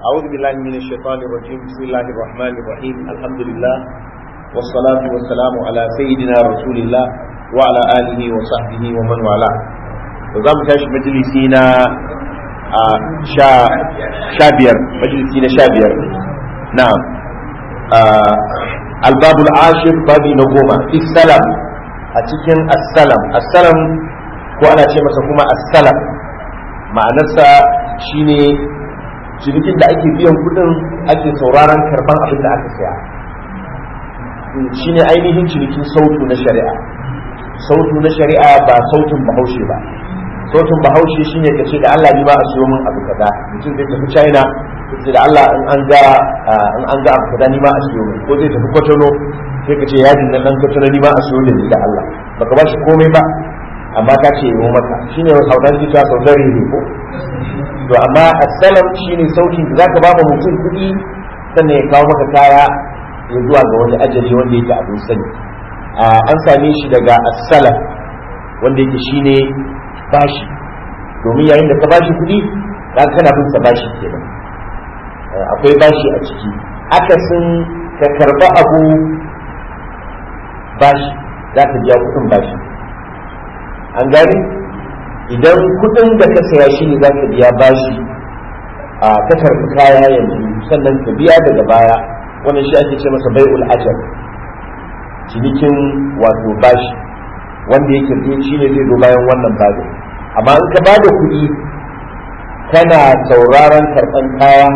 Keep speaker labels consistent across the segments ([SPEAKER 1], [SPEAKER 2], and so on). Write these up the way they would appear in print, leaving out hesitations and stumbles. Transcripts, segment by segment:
[SPEAKER 1] أعوذ بالله من الشيطان الرجيم بسم الله الرحمن الرحيم الحمد لله والصلاة والسلام على سيدنا رسول الله وعلى آله وصحبه ومن والاه وزام تاش مجلسينا شابير نعم الباب العاشر باب نقوم في السلام أتكن السلام وأنا شيء مسكوما السلام ma'anarsa shine cinikin da ake biyan kudin ake sauraron karban abin da aka saya shine ainihin cinikin sautu na shari'a ba sautin bahaushe ba sautin bahaushe shine kace da Allah ni ba a siyo min abu kaza mutum zai tafi China sai da Allah in an ga abu kaza ni ma a siyo min ko zai tafi Kotono sai kace yadin nan dan Kotono ni ma a siyo min da Allah baka ba shi komai ba amma ka ce yi maka shine haudan ji ta saudari ne ko to amma assalam shine sautin da zaka ba mutum kuɗi sannan ya kawo maka kaya ya zuwa ga wani ajali wanda yake abin sani an same shi daga assalam wanda yake shine bashi domin yayin da ka bashi kuɗi ka kana bin sa bashi kenan akwai bashi a ciki akasin ka karba abu bashi za ka biya kuɗin bashi an gani idan kudin da ka saya shi ne za ka biya bashi a ka karbi kaya yanzu sannan ka biya daga baya wannan shi ake ce masa bai'ul ajal cinikin wato bashi wanda yake shi ne zai zo bayan wannan babu amma in ka bada kuɗi kana sauraron karɓan kaya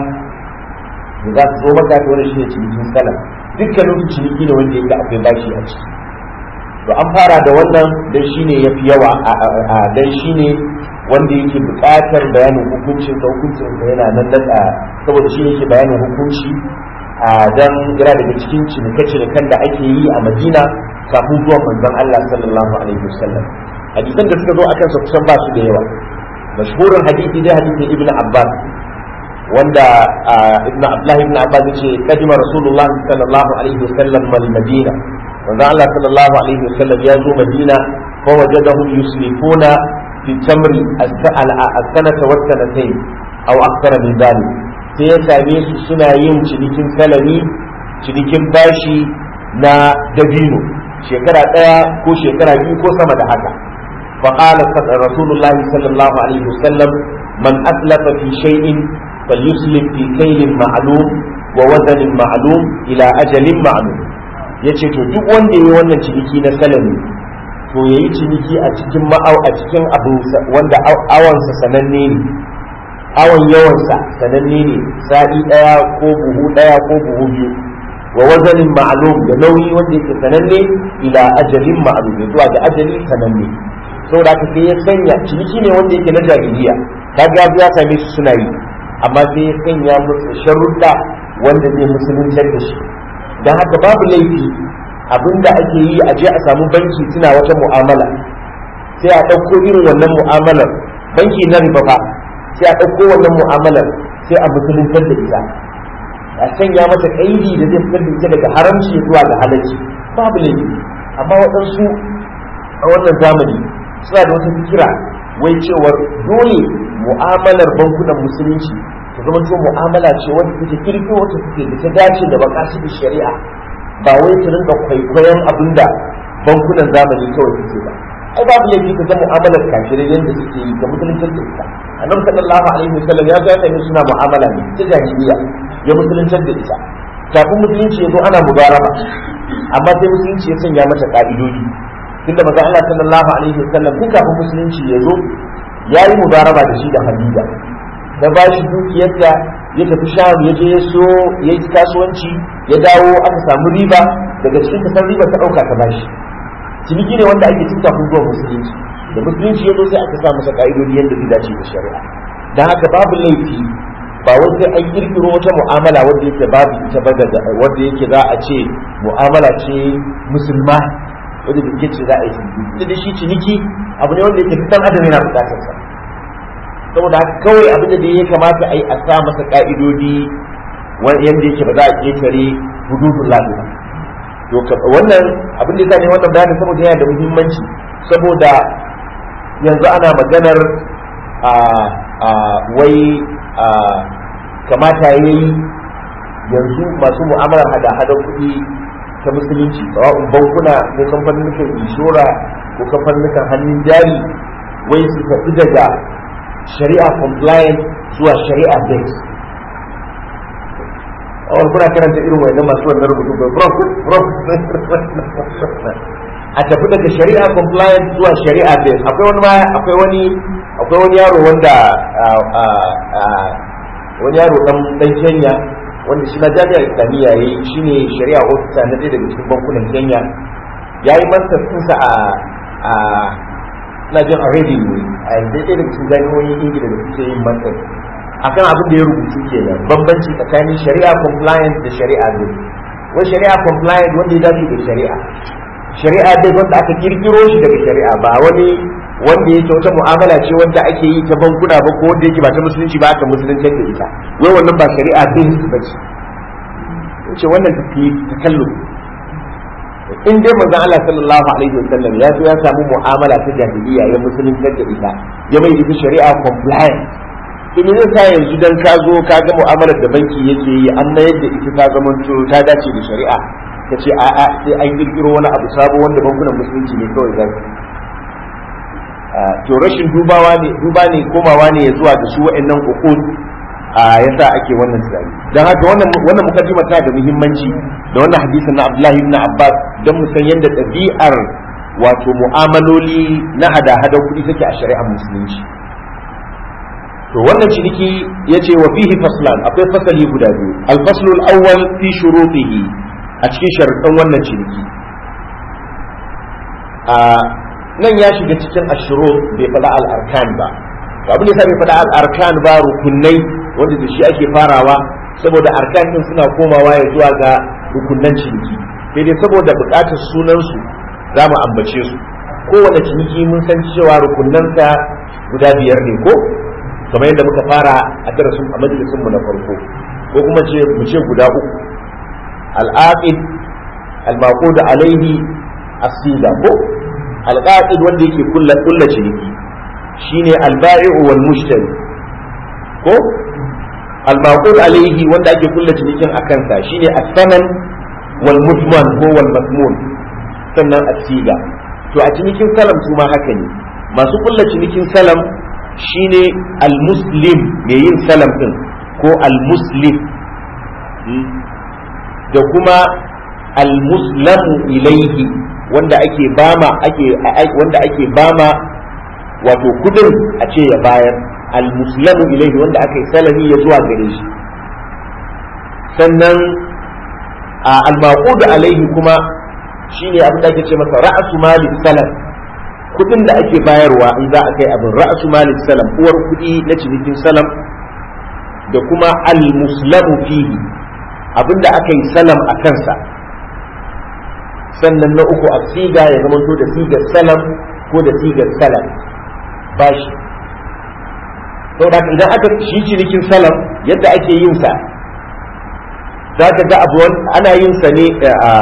[SPEAKER 1] da za su zo maka ta wani shi ne cinikin salam dukkanin ciniki ne wanda yake akwai bashi a ciki to an fara da wannan dan shine yafi yawa dan shine wanda yake buƙatar bayanin hukuncin da yana nan da saboda shi yake bayanin hukunci dan gira daga cikin cinikakan da ake yi a Madina kafin zuwan manzon Allah sallallahu alaihi wasallam hadisan da suka zo akan sa kusan ba su da yawa mashhurin hadisi dai hadisin Ibn Abbas wanda Ibn Abdullah ibn Abbas yace kadima Rasulullah sallallahu alaihi wasallam mal Madina wanda Allah sallallahu alaihi wasallam ya zo Madina fa wajadahum yuslifuna fi tamri as-sanata wa sanatayn aw akthara min dhalik sai ya same su suna yin cinikin salami cinikin bashi na dabino shekara daya ko shekara biyu ko sama da haka fa qala rasulullahi sallallahu alaihi wasallam man aslafa fi shay'in falyuslif fi kaylin ma'lum wa wazanin ma'lum ila ajalin ma'lum yace to duk wanda yayi wannan ciniki na salami to yayi ciniki a cikin cikin abu wanda awansa sananne ne awan yawansa sananne ne sa'i daya ko buhu daya ko buhu biyu wa wazanin ma'lum da nauyi wanda yake sananne ila ajalin ma'lum zuwa ga ajali sananne saboda haka sai ya sanya ciniki ne wanda yake na jahiliya kaga ya same su suna yi amma sai ya sanya musu sharuɗa wanda zai musuluntar da shi don haka babu laifi abinda ake yi a je a samu banki suna wata mu'amala sai a ɗauko irin wannan mu'amalar banki na riba ba sai a ɗauko wannan mu'amalar sai a musuluntar da ita a sanya mata ƙaidi da zai fitar da ita daga haramci zuwa ga halarci babu laifi amma waɗansu a wannan zamani suna da wata fikira wai cewar dole mu'amalar bankunan musulunci ta zama to mu'amala ce wanda take kirkiro wata take da ta dace da bakashi shari'a ba wai ta rinka kwaikwayon abinda bankunan zamani kawai suke ba ai babu laifi ka ga mu'amalar kafirai yadda suke yi ga musulunci da ita annabi sallallahu alaihi wasallam ya ga kai suna mu'amala ne ta jahiliya ya musulunci da ita kafin musulunci ya zo ana mubaraba amma sai musulunci ya sanya mata ka'idodi tunda manzo Allah sallallahu alaihi wasallam tun kafin musulunci ya zo ya yi mubaraba da shi da Hadija da ba shi dukiyarta ya tafi Sham ya je so ya yi kasuwanci ya dawo aka samu riba daga cikin kasar riba ta dauka ta bashi ciniki ne wanda ake cinta kun zuwa musulunci da musulunci ya zo sai aka sa masa ka'idodi yadda zai dace da shari'a dan haka babu laifi ba wai sai an kirkiro wata mu'amala wanda yake babu ita ba da wanda yake za a ce mu'amala ce musulma wanda da ke ce za a yi ciniki da shi ciniki abu ne wanda yake fitan adam yana bukatar sa saboda haka kawai abin da ya kamata a yi a sa masa ka'idodi yanda yake ba za a ketare hududun lafi ba to wannan abin da ya ne wannan bayanin saboda yana da muhimmanci saboda yanzu ana maganar wai kamata ya yi yanzu masu mu'amalar hada-hadar kuɗi ta musulunci tsawon bankuna ko kamfanin inshora ko kamfanin hannun jari wai su tafi daga shari'a compliant zuwa shari'a based. a wani kuna karanta irin wannan masu wannan rubutu ba a tafi daga shari'a compliant zuwa shari'a based. akwai wani yaro wanda wani yaro dan Kenya wanda shi na jami'ar islamiyya ya yi shi ne shari'a ofisa na ɗaya daga cikin bankunan Kenya ya yi mastersinsa a na jin a reading ne a yanzu ɗaya daga cikin jami'o'in ingila da suke yin master akan abin da ya rubutu kenan bambanci tsakanin shari'a compliant da shari'a bill. wani shari'a compliant wanda ya dace da shari'a bill wanda aka kirkiro shi daga shari'a ba wani wanda yake wata mu'amala ce wanda ake yi ta bankuna ba ko wanda yake ba ta musulunci ba aka musulunci da ita wai wannan ba shari'a bin ba ce ce wannan tafi takallu in dai manzon Allah sallallahu alaihi wasallam ya zo ya samu mu'amala ta jahiliya ya musulunci da ita ya mai ita shari'a compliant to me zai sa yanzu dan ka zo ka ga mu'amalar da banki yake yi an mayar da ita ta zamanto ta dace da shari'a ka ce a'a sai an kirkiro wani abu sabo wanda bankunan musulunci ne kawai zai to rashin duba ne komawa ne zuwa da su wa'annan uqud yasa ake wannan tsari dan haka wannan mukaddima ta da muhimmanci da wannan hadisin na Abdullahi ibn Abbas dan mu san yanda ɗabi'ar wato mu'amaloli na hada-hada kuɗi take a shari'ar musulunci. to wannan ciniki yace wa fihi faslan akwai fasali guda biyu al-faslu al-awwal fi shurutihi a cikin sharuɗan wannan ciniki nan ya shiga cikin ashiro bai faɗa al-arkan ba abin da bai faɗa al-arkan ba rukunai wanda da shi ake farawa saboda arkan din suna komawa ya zuwa ga rukunnan ciniki sai dai saboda buƙatar sunansu za mu ambace su kowane ciniki mun san cewa rukunnansa guda 5 ne ko kamar yadda muka fara a darasin a majalisin mu na farko ko kuma mu ce guda 3 al-aqid al-maqud alayhi as-sida ko al-aqid wanda yake kulla ciniki shine al-bai'u wal mushtari ko al-maqud alayhi wanda ake kulla cinikin akan sa shine as-saman wal mudman ko wal masmun sannan as-siga to a cinikin salam su ma haka ne masu kulla cinikin salam shine al-muslim mai yin salam din ko al-muslim da kuma al-muslamu ilayhi wanda ake bama wato kudin a ce ya bayar al-muslamu ilayhi wanda aka yi salami ya zuwa gare shi sannan al-maqud alayhi kuma shine abin da ake ce masa ra'su mali salam kudin da ake bayarwa in za a kai abin ra'su mali salam uwar kudi na cinikin salam da kuma al-muslamu fihi abin da aka yi salam a kansa sannan na uku a siga ya zama to da sigar salam ko da sigar salam bashi saboda idan aka shi cinikin salam yadda ake yin sa za ka ga abu ana yin sa ne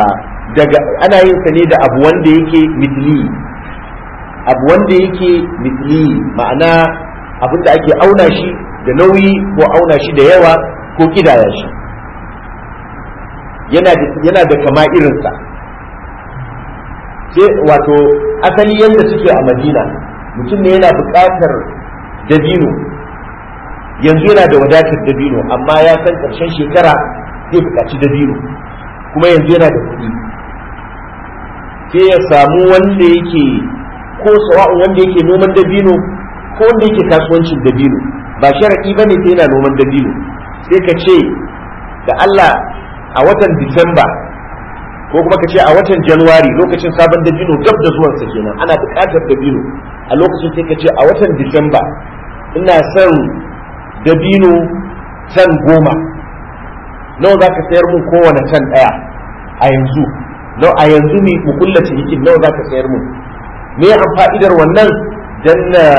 [SPEAKER 1] da abu wanda yake mitli ma'ana abin da ake auna shi da nauyi ko auna shi da yawa ko kidaya shi yana da kama irinsa sai wato asali yadda suke a Madina mutum ne yana buƙatar dabino yanzu yana da wadatar dabino amma ya san ƙarshen shekara zai buƙaci dabino kuma yanzu yana da kuɗi sai ya samu wanda yake ko sawa'un wanda yake noman dabino ko wanda yake kasuwancin dabino ba sharaɗi ba ne sai yana noman dabino sai ka ce da Allah a watan Disamba ko kuma ka ce a watan Januwari lokacin sabon dabino gab da zuwansa kenan ana buƙatar dabino a lokacin sai ka ce a watan Disamba ina son dabino tan 10 nawa za ka sayar mun kowane tan ɗaya a yanzu a yanzu ne mu kulla cinikin nawa za ka sayar mun me an fa'idar wannan dan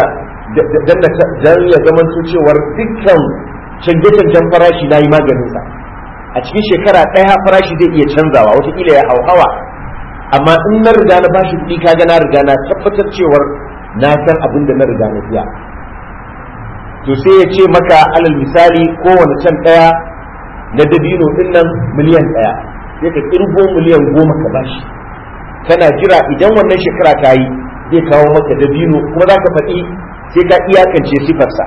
[SPEAKER 1] ya zama cewar dukkan canje-canjen farashi na yi maganinsa a cikin shekara ɗaya farashi zai iya canzawa watakila ya hauhawa amma in na riga na bashi kuɗi kaga na riga na tabbatar cewar na san abin da na riga na biya to sai ya ce maka alal misali kowane can ɗaya na dabino ɗin nan miliyan ɗaya, sai ka kirgo miliyan 10 ka bashi, kana jira idan wannan shekara ta yi zai kawo maka dabino, kuma za ka faɗi sai ka iyakance sifarsa,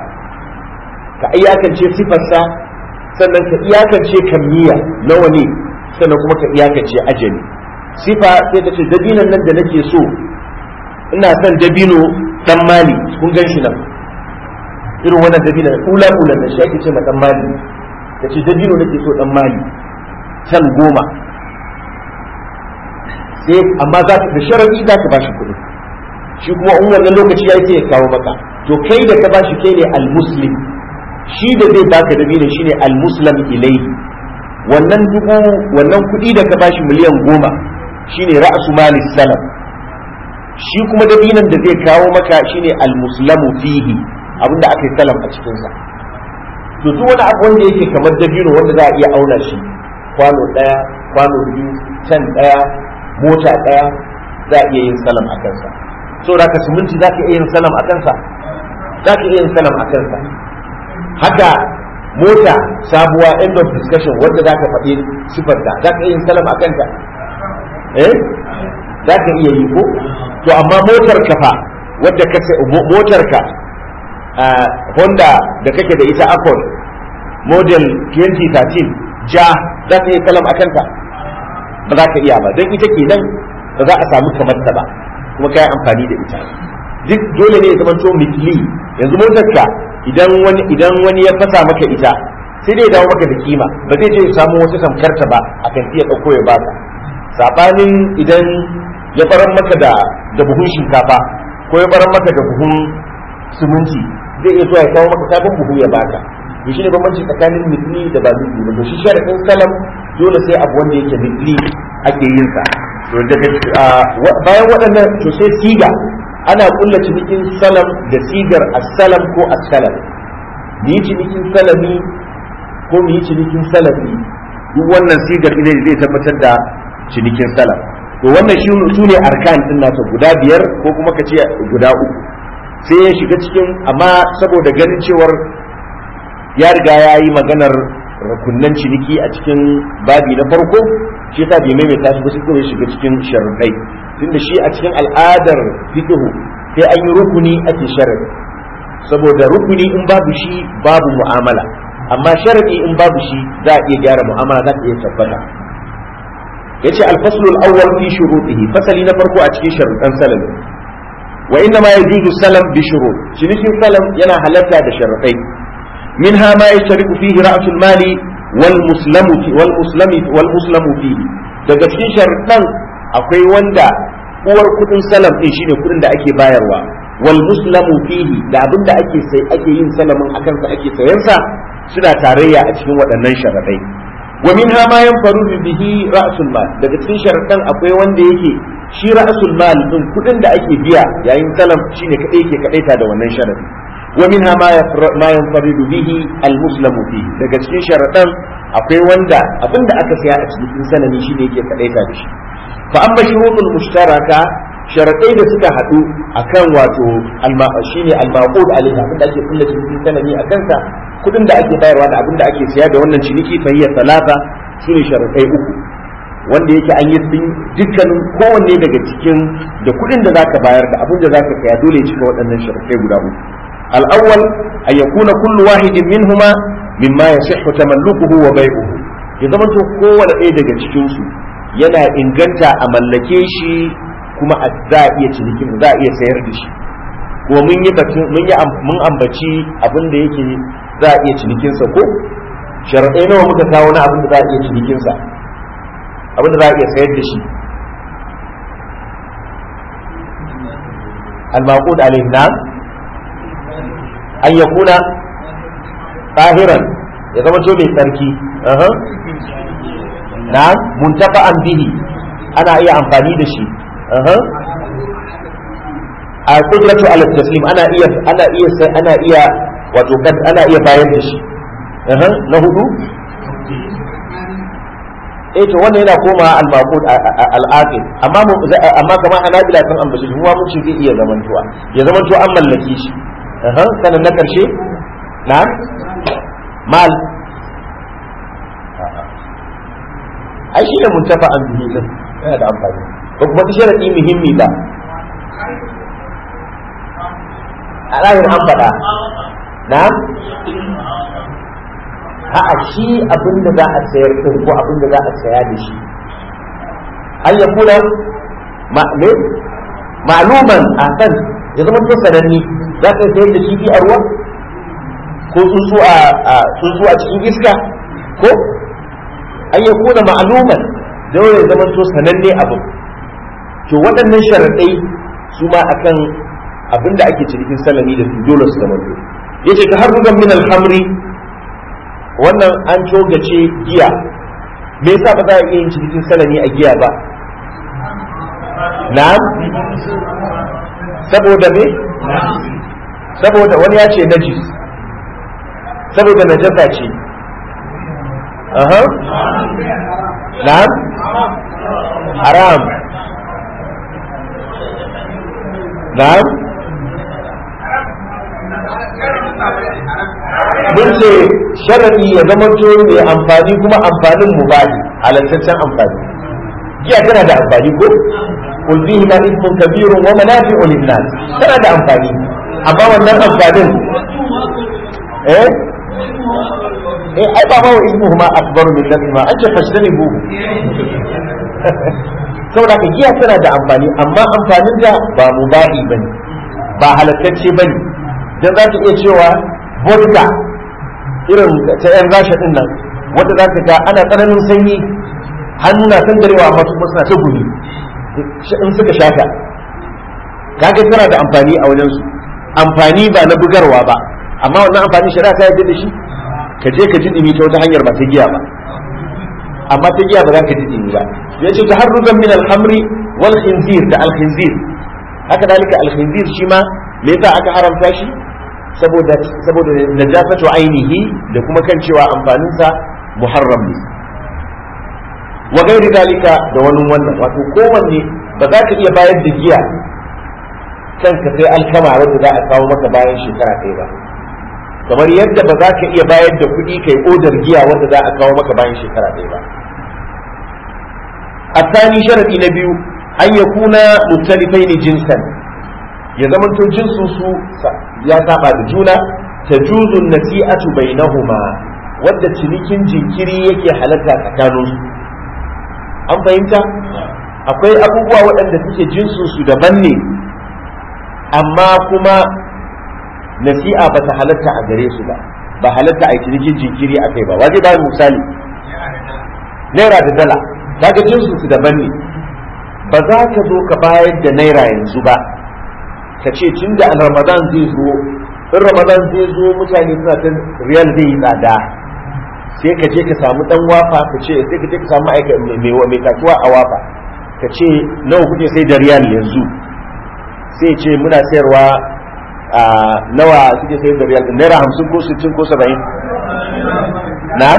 [SPEAKER 1] sannan ka iyakance kammiya nawa ne, sannan kuma ka iyakance ajali. Sifa sai ka ce dabinon nan da nake so, ina son dabino dan mali, kun gan shi nan irin wannan dabino ula da shi ake ce ma dan mali, ka ce dabino nake so dan mali can 10, sai amma za ka da sharadi za ka bashi kuɗi, shi kuma in wannan lokaci ya sai ya kawo maka, to kai da ka bashi kai ne al-muslim, shi da zai baka dabino shine al-muslim ilayhi, wannan kuɗi da ka bashi miliyan 10 shine ra'su mali salam, shi kuma dabinon da zai kawo maka shine al-muslamu fihi, abinda aka yi salam a cikin sa. To duk wani abu wanda yake kamar dabino wanda za a iya auna shi, kwano ɗaya, kwano 2, can ɗaya, mota ɗaya, za a iya yin salam a kansa. So da ka siminti za ka iya yin salam a kansa, haka mota sabuwa end of discussion wanda za ka faɗi sifarta za ka iya yin salam a kanta, za ka iya yi ko? To amma motar ka fa wadda ka motar ka Honda da kake da ita Accord model 2013 ja za ka iya salam a kanta, ba za ka iya ba, don ita kenan ba za a samu kamar ta ba kuma ka yi amfani da ita. Duk dole ne ya zama to mitli. Yanzu motar ka idan wani ya fasa maka ita sai dai dawo maka da kima, ba zai je ya samu wata tamkarta ba a kan iya ɗauko ya baka. Sabanin idan ya faran maka da buhun shinkafa ko ya faran maka da buhun siminti, zai iya zuwa ya kawo maka sabon buhu ya baka. To shine bambanci tsakanin mitli da ba mitli ba. To shi sharadin salam dole sai abu wanda yake mitli ake yin sa. To daga bayan waɗannan to sai siga, ana kulla cinikin salam da sigar as-salam ko as-salam. Ni cinikin salami ko mu yi cinikin salafi, duk wannan sigar ne zai tabbatar da cinikin salam. To wannan shi su ne arkan din nasa guda 5 ko kuma ka ce guda 3, sai ya shiga cikin, amma saboda ganin cewar ya riga ya yi maganar rukunnan ciniki a cikin babi na farko, shi yasa bai maimaita shi ba, sai kawai shiga cikin sharuɗai, tunda shi a cikin al'adar fiqhu sai an yi rukuni ake sharadi, saboda rukuni in babu shi babu mu'amala, amma sharadi in babu shi za a iya gyara mu'amala, za ta iya tabbata. yace al-faslu al-awwal fi shurutihi, fasali na farko a cikin sharuɗan salam. Wa inna ma yajuzu salam bi shurut, cinikin salam yana halatta da sharuɗai. Minha ma yashtariku fihi ra'sul mali wal muslamu fihi, daga cikin sharuɗan akwai wanda uwar kudin salam din shine kudin da ake bayarwa, wal muslamu fihi da abinda ake yin salamin akan sa ake sayan sa, suna tarayya a cikin waɗannan sharuɗai. Wa minha ma yanfarudu bihi ra'sul mal, daga cikin sharuɗan akwai wanda yake shi ra'sul mal din kudin da ake biya yayin salam shine kadai yake kadaita da wannan sharadi. Wa minha ma yanfaridu bihi al-muslamu fihi, daga cikin sharuɗan akwai wanda abinda aka saya a cikin sanani shine yake kadaita da shi. Fa amma shurutul mushtaraka, sharadai da suka hadu akan wato shine al-maqud alayhi, abinda ake kulla cikin sanani akan sa, kudin da ake bayarwa da abinda ake saya da wannan ciniki fa hiya talata, shine sharadai 3 wanda yake an yi dukkanin kowanne daga cikin da kudin da zaka bayar da abin da zaka saya dole ya cika waɗannan sharadai guda 3. al-awwal an yakuna kullu wahidin minhuma mimma yasihhu tamallukuhu wa bai'uhu, ya zama to kowanne ɗaya daga cikin su yana inganta a mallake shi kuma za a iya cinikin, za a iya sayar da shi. Kuma mun ambaci abin da yake za a iya cinikin sa ko sharadai nawa muka kawo na abin da za a iya cinikin sa, abin da za a iya sayar da shi. al-maqud alayhi na an yakuna tahiran, ya zama to mai tsarki, na muntafa'an bihi, ana iya amfani da shi. A kudratu ala taslim, ana iya wato ana iya bayar da shi. Na 4 to wannan yana koma al-maqud al-aqil, amma kamar Hanabila sun ambaci kuma mun ce zai iya zamantuwa, ya zamanto an mallake shi. Sanan na karshe na mal ai shi ne muntafa an bihi din yana da amfani ko kuma sharadi muhimmi ba a ranar an faɗa na a shi abin da za a sayar din ko abin da za a saya da shi an ya kula ma'luman a kan ya zama to sananni za ka sayar da kifi a ruwa ko tsuntsu a cikin iska ko an ya kula ma'luman dole ya zama to sananne abin to waɗannan sharaɗai su ma akan abin da ake cikin salami da su dole su zama to yace ka har rugan min alhamri wannan an togace giya me yasa ba za a iya yin cikin salami a giya ba na'am saboda me saboda wani ya ce najis saboda najasa ce aha na'am haram na'am mun ce sharadi ya zama to mai amfani kuma amfanin mubali halattaccen amfani giya tana da amfani ko kul fihi ma ismun kabirun wa manafi'u lin-nas tana da amfani amma wannan amfanin ai ba wa ismuhu ma akbaru min nafsihi an ce fashtanibu saboda ka giya tana da amfani amma amfanin ta ba mubahi bane ba halattacce bane dan za ta iya cewa vodka irin ta yan rasha din nan wanda za ka ga ana tsananin sanyi hannu na san darewa amma kuma suna ta gumi in suka shata kaga tana da amfani a wajen su amfani ba na bugarwa ba amma wannan amfani shari'a ta yarda da shi ka je ka ji dimi ta wata hanyar ba ta giya ba amma ta giya ba za ka ji dimi ba yace taharruzan min al-hamri wal khinzir da al-khinzir haka dalika al-khinzir shi ma me yasa aka haramta shi saboda najasatu ainihi da kuma kan cewa amfaninsa muharram ne wa gairi dalika da wani wannan wato kowanne ba za ka iya bayar da giya kanka sai alkama wadda za a kawo maka bayan shekara ɗaya ba kamar yadda ba za ka iya bayar da kuɗi kai odar giya wadda za a kawo maka bayan shekara ɗaya ba الثاني شرط نبيو أن يكون مختلفين جنسا ya zama to jinsin su ya saba da juna tajuzu nasi'atu bainahuma wadda cinikin jinkiri yake halatta tsakanin su an fahimta akwai abubuwa waɗanda suke jinsin su daban ne amma kuma nasi'a ba ta halatta a gare su ba halatta a cinikin jinkiri akai ba waje ba misali naira da dala kaga jinsin su daban ne ba za ka zo ka bayar da naira yanzu ba ka ce tun da ramadan zai zo in ramadan zai zo mutane suna ta riyal zai yi tsada sai ka je ka samu dan wafa ka ce sai ka je ka samu mai kasuwa a wafa ka ce nawa kuke sai da riyal yanzu sai ce muna sayarwa a nawa suke sai da riyal naira 50 ko 60 ko 70 na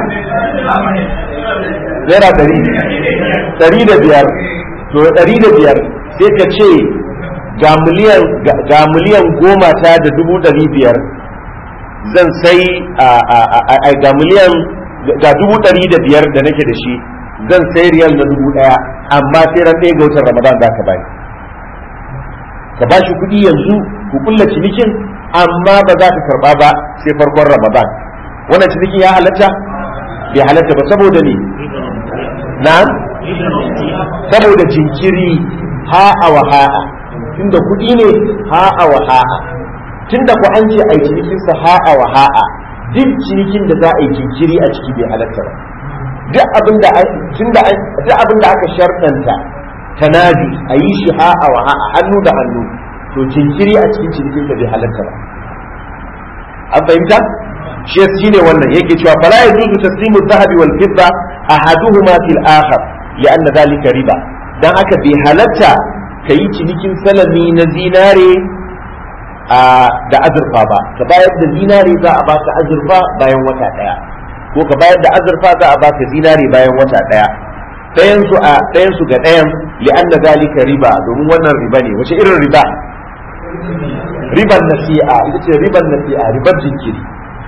[SPEAKER 1] naira 100 da biyar to 105 sai ka ce ga miliyan 10 ta da 500 zan sai ga miliyan ga 500 da nake da shi zan sai riyal na 1000 amma sai ran ɗaya ga watan ramadan za ka bani ka ba shi kuɗi yanzu ku kulla cinikin amma ba za ka karɓa ba sai farkon ramadan wannan cinikin ya halatta bai halatta ba saboda ne na saboda jinkiri ha'a wa ha'a tunda kuɗi ne ha'a wa ha'a tunda ku an ce a yi cinikin sa ha'a wa ha'a duk cinikin da za a yi jinkiri a ciki bai halatta ba duk abin da aka sharɗanta tanadi a yi shi ha'a wa ha'a hannu da hannu to jinkiri a cikin cinikin da bai halatta ba an fahimta shi ne wannan yake cewa fala yajuzu taslimu dhahabi wal fidda ahaduhuma fil akhar li'anna dhalika riba dan haka bai halatta kayi cinikin salami na zinare da azurfa ba ka bayar da zinare za a baka azurfa bayan wata daya ko ka bayar da azurfa za a baka zinare bayan wata daya ɗayan su ga ɗayan li'anna zalika riba domin wannan riba ne wace irin riba riban nasi'a ita ce riban nasi'a ribar jinkiri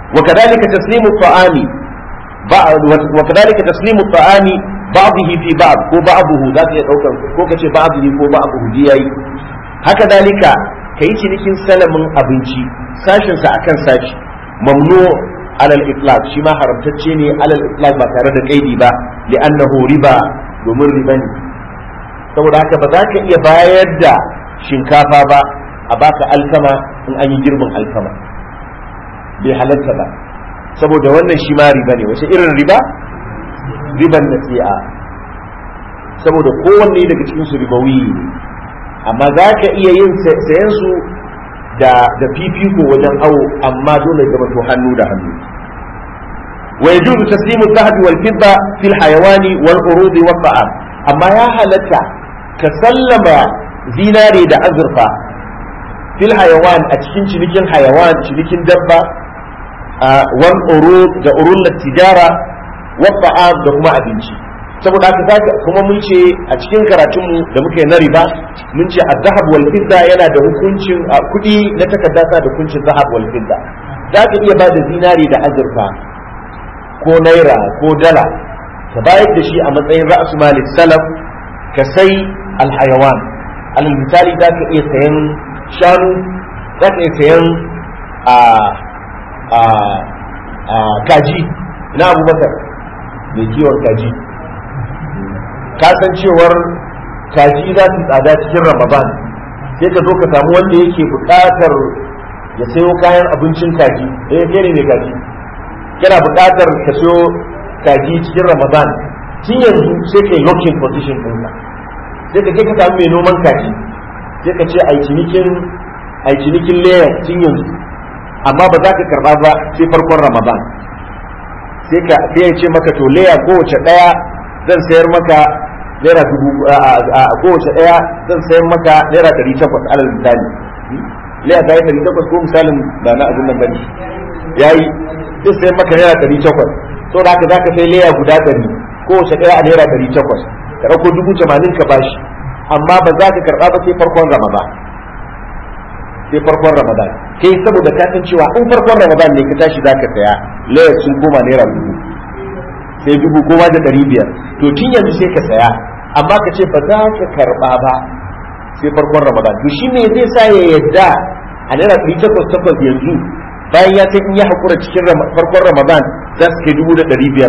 [SPEAKER 1] وكذلك تسليم الطعام وكذلك تسليم الطعام بعضه في بعض ko بعضه ذات يدوكا ko kace بعضه ko بعضه diyai haka dalika kai cinikin salamin abinci sashin sa akan sashi mamnu alal itlaq shi ma haramtacce ne alal itlaq ba tare da kaidi ba li'annahu riba domin riba ne saboda haka ba za ka iya bayar da shinkafa ba a baka alkama in an yi girbin alkama bai halatta ba saboda wannan shi ma riba ne wace irin riba riban nasi'a saboda kowanne daga cikin su ribawi ne amma za ka iya yin sayan su da fifiko wajen awo amma dole zama to hannu da hannu wa yajuzu taslimu adh-dhahab wal fidda fil hayawani wal urudi wat ta'am amma ya halatta ka sallama zinare da azurfa fil hayawan a cikin cinikin hayawan cinikin dabba wal urud da urul tijara wat ta'am da kuma abinci saboda haka zaka kuma mun ce a cikin karatunmu da muke na riba mun ce az-zahab wal fidda yana da hukuncin kudi na takarda da hukuncin zahab wal fidda zaka iya ba da zinari da azurfa ko naira ko dala ka bayar da shi a matsayin ra'su malik salaf ka sai al-hayawan alal misali zaka iya sayan shanu zaka iya sayan kaji ina abubakar mai kiwon kaji kasancewar kaji za su tsada cikin ramadan sai ka zo ka samu wanda yake buƙatar ya sayo kayan abincin kaji kai ne mai kaji kana buƙatar ka sayo kaji cikin ramadan tun yanzu sai ka yi locking position ɗinka sai ka je ka samu mai noman kaji sai ka ce ai cinikin layer tun yanzu amma ba za ka karɓa ba sai farkon ramadan sai ya ce maka to layer kowace ɗaya zan sayar maka naira kowace ɗaya zan sayar maka naira 800 alal misali laya ta yi 800 ko misalin ba na abin nan bane yayi zai sayar maka naira 800 to da haka zaka sai laya guda 100 kowace ɗaya a naira 800 ka dauko 80,000 ka bashi amma ba za ka karba ba sai farkon ramadan kai saboda ka san cewa in farkon ramadan ne ka tashi zaka saya laya sun koma naira 1000 sai 1000 koma da 500 to tun yanzu sai ka saya amma ka ce ba za ka karba ba sai farkon ramadan to shi ne zai sa ya yadda a naira 800 yanzu bayan ya san in ya hakura cikin farkon ramadan za su kai 500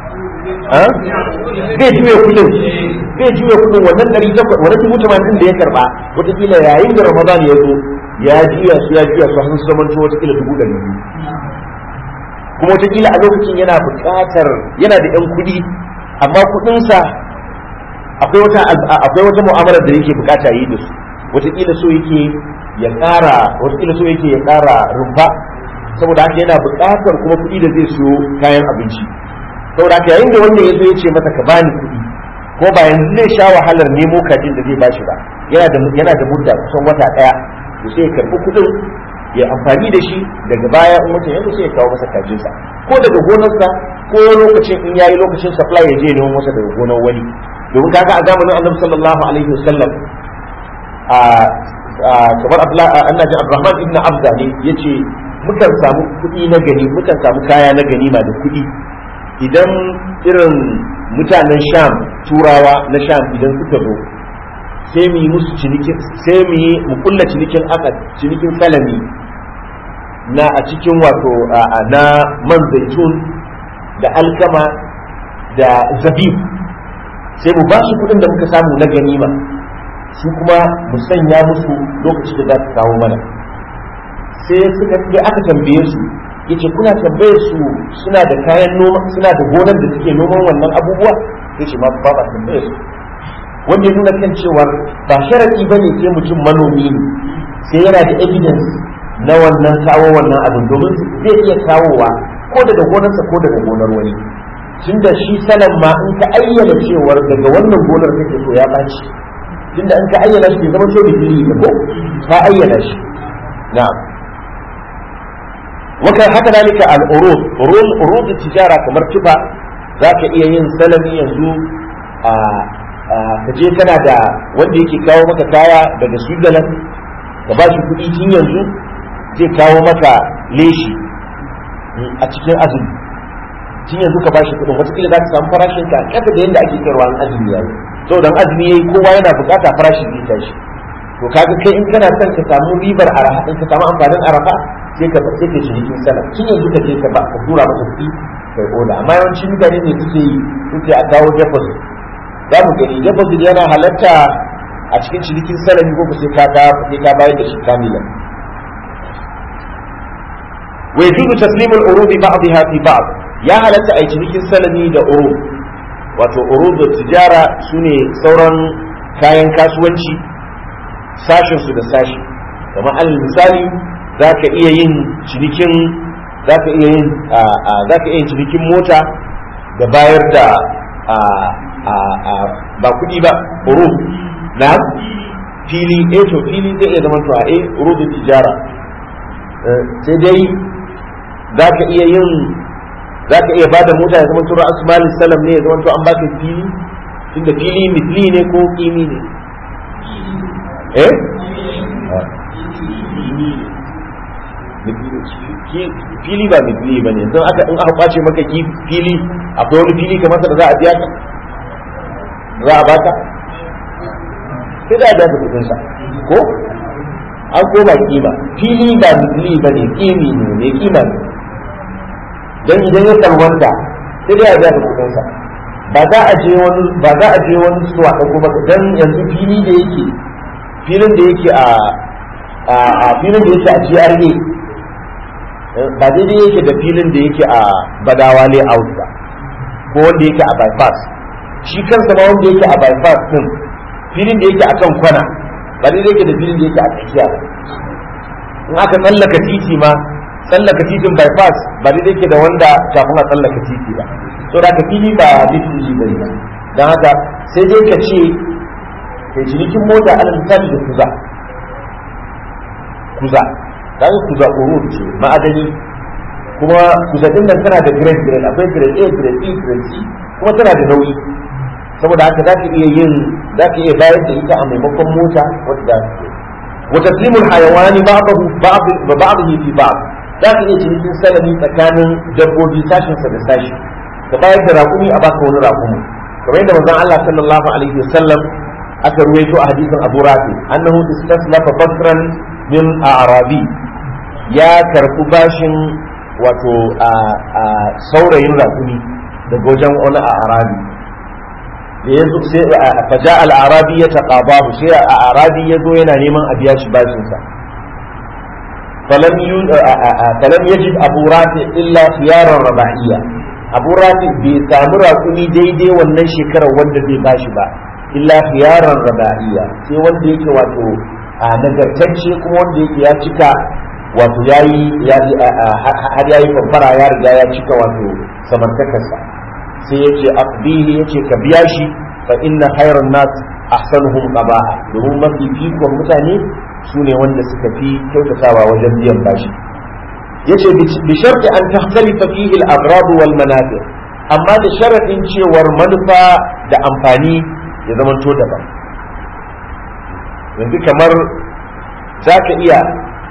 [SPEAKER 1] zai juya kudin wannan 800 wannan 80,000 da ya karba wataƙila yayin da ramadan ya zo ya juya su har sun zamanto wataƙila 200,000 kuma wataƙila a lokacin yana buƙatar yana da 'yan kuɗi amma kuɗinsa akwai wata mu'amalar da yake buƙata yi da su wataƙila so yake ya ƙara rumfa saboda haka yana buƙatar kuma kuɗi da zai siyo kayan abinci saboda haka yayin da wanda ya zo ya ce masa ka bani kuɗi ko ba yanzu zai sha wahalar nemo kajin da zai bashi ba yana da mudda kusan wata ɗaya to sai ya karɓi kuɗin ya amfani da shi daga baya in mutum yanzu sai ya kawo masa kajinsa ko daga gonarsa ko lokacin in yayi lokacin supply ya je nemo masa daga gonar wani domin kaga a zamanin annabi sallallahu alaihi wasallam kamar annabi Abdurrahman ibn Abda ne yace mukan samu kuɗi na gani mukan samu kaya na ganima da kuɗi idan irin mutanen Sham turawa na Sham idan suka zo sai mu yi musu cinikin sai mu kulla cinikin akad cinikin salami na a cikin wato na man zaitun da alkama da zabib sai mu ba su kudin da muka samu na ganima su kuma mu sanya musu lokaci da za su kawo mana sai aka tambaye su yace kuna tambaye su suna da kayan noma suna da gonar da suke noman wannan abubuwa yace ma ba tambaye su wanda ya nuna kan cewa ba sharadi bane sai mutum manomi ne sai yana da evidence na wannan kawo wannan abin domin zai iya kawowa ko daga gonarsa ko daga gonar wani tunda shi sanan ma in ka ayyana cewar daga wannan gonar kake so ya baci tunda in ka ayyana shi zama so bidiri ne ko ka ayyana shi na'am waka haka dalika al-urud urud tijara kamar tufa zaka iya yin salami yanzu ka je kana da wanda yake kawo maka kaya daga Switzerland ka ba shi kuɗi tun yanzu zai kawo maka leshi a cikin azumi tun yanzu ka bashi kuɗin wataƙila za ka samu farashin ka ƙasa da yadda ake sayarwa an azumi yayi saboda azumi yayi kowa yana buƙata farashin zai tashi to kaga kai in kana son ka samu ribar arafa in ka samu amfanin arafa sai ka cinikin sana tun yanzu ka je ka ba ka tura masa kuɗi kai oda amma yawanci mutane ne suke a kawo deposit za mu gani deposit yana halatta a cikin cinikin salami ko sai ka bayar da shi kamilan wa yajuzu taslimu al-urudi ba'daha fi ba'd ya halatta a cinikin salami da urud wato urud da tijara sune sauran kayan kasuwanci sashin su da sashi kamar al misali zaka iya yin cinikin cinikin mota da bayar da ba kuɗi ba urud na fili to fili zai iya zama to a urud tijara sai dai zaka iya bada mota ya zama to ra'as malin salam ne ya zama to an baka fili tunda fili mitli ne ko kimi ne fili ba mitli ba ne don in aka kwace maka fili akwai wani fili kamar da za a biya ka za a baka sai da biya ka kudin sa ko an koma kima fili ba mitli ba ne kimi ne mai kima ne don idan ya salwanta sai da biya ka kudin sa ba za a je wani suwa ɗauko maka don yanzu filin da yake a GRA ba daidai yake da filin da yake a Badawa layout ba ko wanda yake a bypass shi kansa ma wanda yake a bypass din filin da yake a kan kwana ba daidai yake da filin da yake a tsakiya ba in aka tsallaka titi ma tsallaka titin bypass ba daidai yake da wanda kafin a tsallaka titi ba so da ka fili ba fili bai ba don haka sai dai ka ce kai cinikin mota alal misali da kuza kaga kuza urud ce ma'adani kuma kuza din nan tana da grade akwai grade A grade B grade C kuma tana da nauyi saboda haka zaka iya bayar da ita a maimakon mota wadda wa taslimul hayawani ba'dahu fi ba'd zaka iya cinikin salami tsakanin dabbobi sashin sa da sashi ka bayar da raƙumi a baka wani raƙumi kamar yadda manzon Allah sallallahu alaihi wasallam aka ruwaito a hadisin Abu Rafi annahu istaslafa basran min a'rabi ya karɓi bashin wato a saurayin raƙumi daga wajen wani a'rabi da ya zo sai faja al-arabi ya taqabahu sai a'rabi ya zo yana neman a biya shi bashin sa falam yajid Abu Rafi illa khiyaran raba'iyya Abu Rafi bai samu raƙumi daidai wannan shekarar wanda zai bashi ba illa khiyaran raba'iyya sai wanda yake wato nagartacce kuma wanda yake ya cika wato har yayi fara ya riga ya cika wato samartakarsa sai yace aqbihi yace ka biya shi fa inna khayran nas ahsanuhum qaba'a domin mafi fikon mutane sune wanda suka fi kyautatawa wajen biyan bashi yace bi sharti an tahtalifa fihi al-aghrad wal manafi' amma da sharadin cewar manufa da amfani ya zamanto daban yanzu kamar zaka iya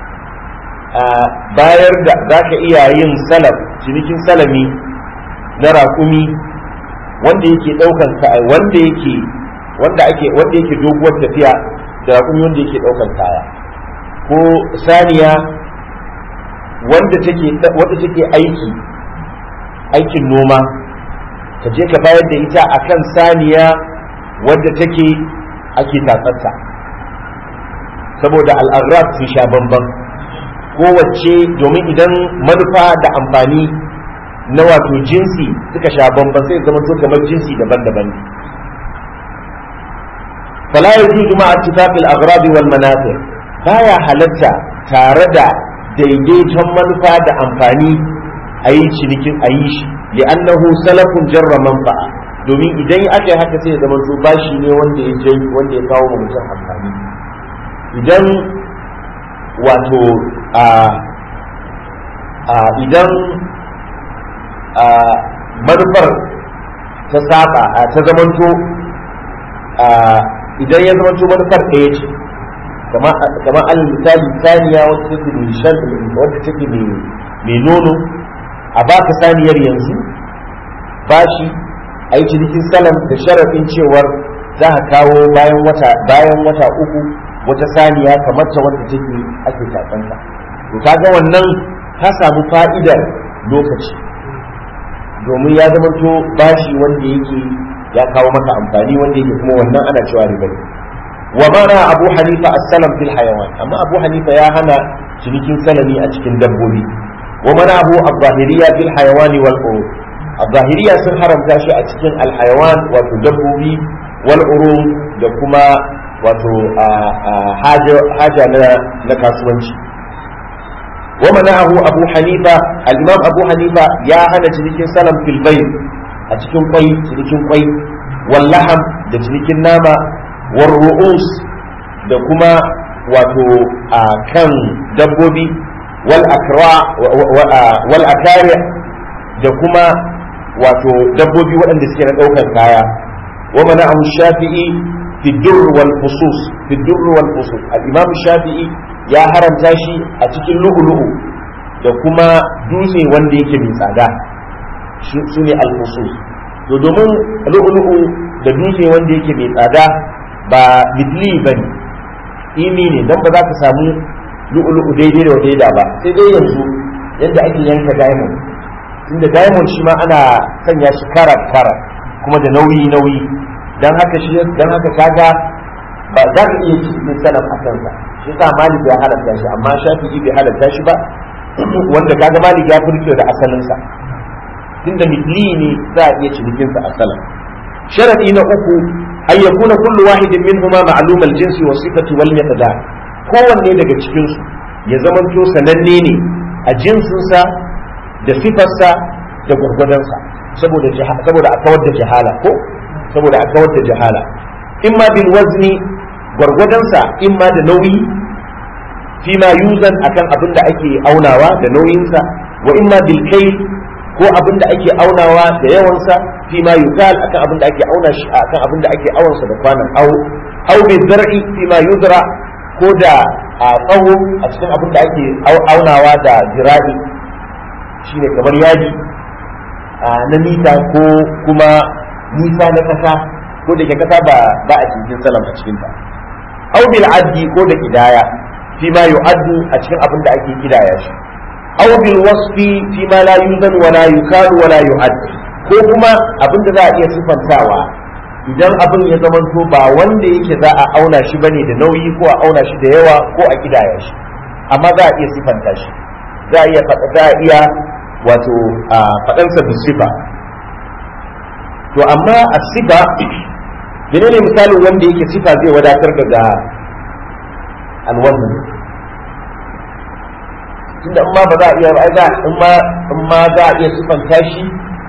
[SPEAKER 1] bayar da zaka iya yin salaf cinikin salami na raƙumi wanda yake daukan wanda yake doguwar tafiya da raƙumi wanda yake daukan kaya ko saniya wanda take aikin noma ka je ka bayar da ita akan saniya wadda take ake tatsarta saboda al'agrat sun sha bamban kowace domin idan manufa da amfani na wato jinsi suka sha bamban sai zama to kamar jinsi daban-daban ne fala yajuzu ma'a ittifaqil aghrad wal manafi' baya halatta tare da daidaiton manufa da amfani a yi cinikin a yi shi li'annahu salafun jarra manfa'a domin idan aka yi haka sai ya zama bashi ne wanda ya kawo mutum amfani idan wato idan manufar ta saba ta zamanto idan ya zamanto manufar ɗaya ce kamar al misali saniya wacce take mai shan wacce take mai nono a baka saniyar yanzu bashi a yi cinikin salam da sharafin cewar za ka kawo bayan wata uku wata saniya kamar ta wanda take ake tatsanta to kaga wannan ka samu fa'idar lokaci domin ya zama to bashi wanda yake ya kawo maka amfani wanda yake kuma wannan ana cewa riba ne wa mana abu hanifa as-salam fil hayawan amma abu hanifa ya hana cinikin salami a cikin dabbobi wa mana abu az-zahiriyya fil hayawan wal urud az-zahiriyya sun haramta shi a cikin al-hayawan wato dabbobi wal urud da kuma wato haja na kasuwanci wa mana'ahu abu hanifa al-imam abu hanifa ya hana cinikin salam fil bayt a cikin kwai cinikin kwai wal laham da cinikin nama war ru'us da kuma wato kan dabbobi wal akra wal akari da kuma wato dabbobi waɗanda suke na ɗaukar kaya wa mana'ahu shafi'i fi durr wal fusus al-imam shafi'i ya haramta shi a cikin lu'ulu'u da kuma dutse wanda yake mai tsada su ne al-fusus to domin lu'ulu'u da dutse wanda yake mai tsada ba midli bane imi ne dan ba za ka samu lu'ulu'u daidai da daida ba sai dai yanzu yadda ake yanka diamond inda diamond shi ma ana sanya shi karat kuma da nauyi dan haka kaga ba za ka iya cikin salam a kansa shi sa malik ya halatta shi amma shafi'i bai halatta shi ba wanda kaga malik ya furke da asalinsa tunda mitli ne za a iya cinikin sa asalan sharadi na uku ay yakuna kullu wahidin minhuma ma'lum al-jinsi wa sifati wal miqdar kowanne daga cikin su ya zamanto sananne ne a jinsinsa da sifarsa da gurgudansa saboda a kawar da jahala ko saboda a kawar da jahala imma bil wazni gwargwadonsa imma da nauyi fi ma yuzan akan abin da ake aunawa da nauyinsa wa imma bil kai ko abin da ake aunawa da yawansa fi ma yukal akan abin da ake auna shi akan abin da ake awansa da kwanan au bil zar'i fi ma yuzra ko da a tsawo a cikin abin da ake aunawa da zira'i shine kamar yaji na mita ko kuma nisa na kasa ko da ke kasa ba a cikin salam a cikin ta aw bil addi ko da kidaya fi ma yu'addu a cikin abin da ake kidaya shi aw bil wasfi fi ma la yuzan wa la yukalu wa la yu'add ko kuma abin da za a iya sifantawa idan abin ya zamanto ba wanda yake za a auna shi bane da nauyi ko a auna shi da yawa ko a kidaya shi amma za a iya sifanta shi za a iya wato faɗansa da sifa to amma a sifa menene misalin wanda yake sifa zai wadatar daga alwazn tunda in ma ba za a iya in ma za a iya sifanta shi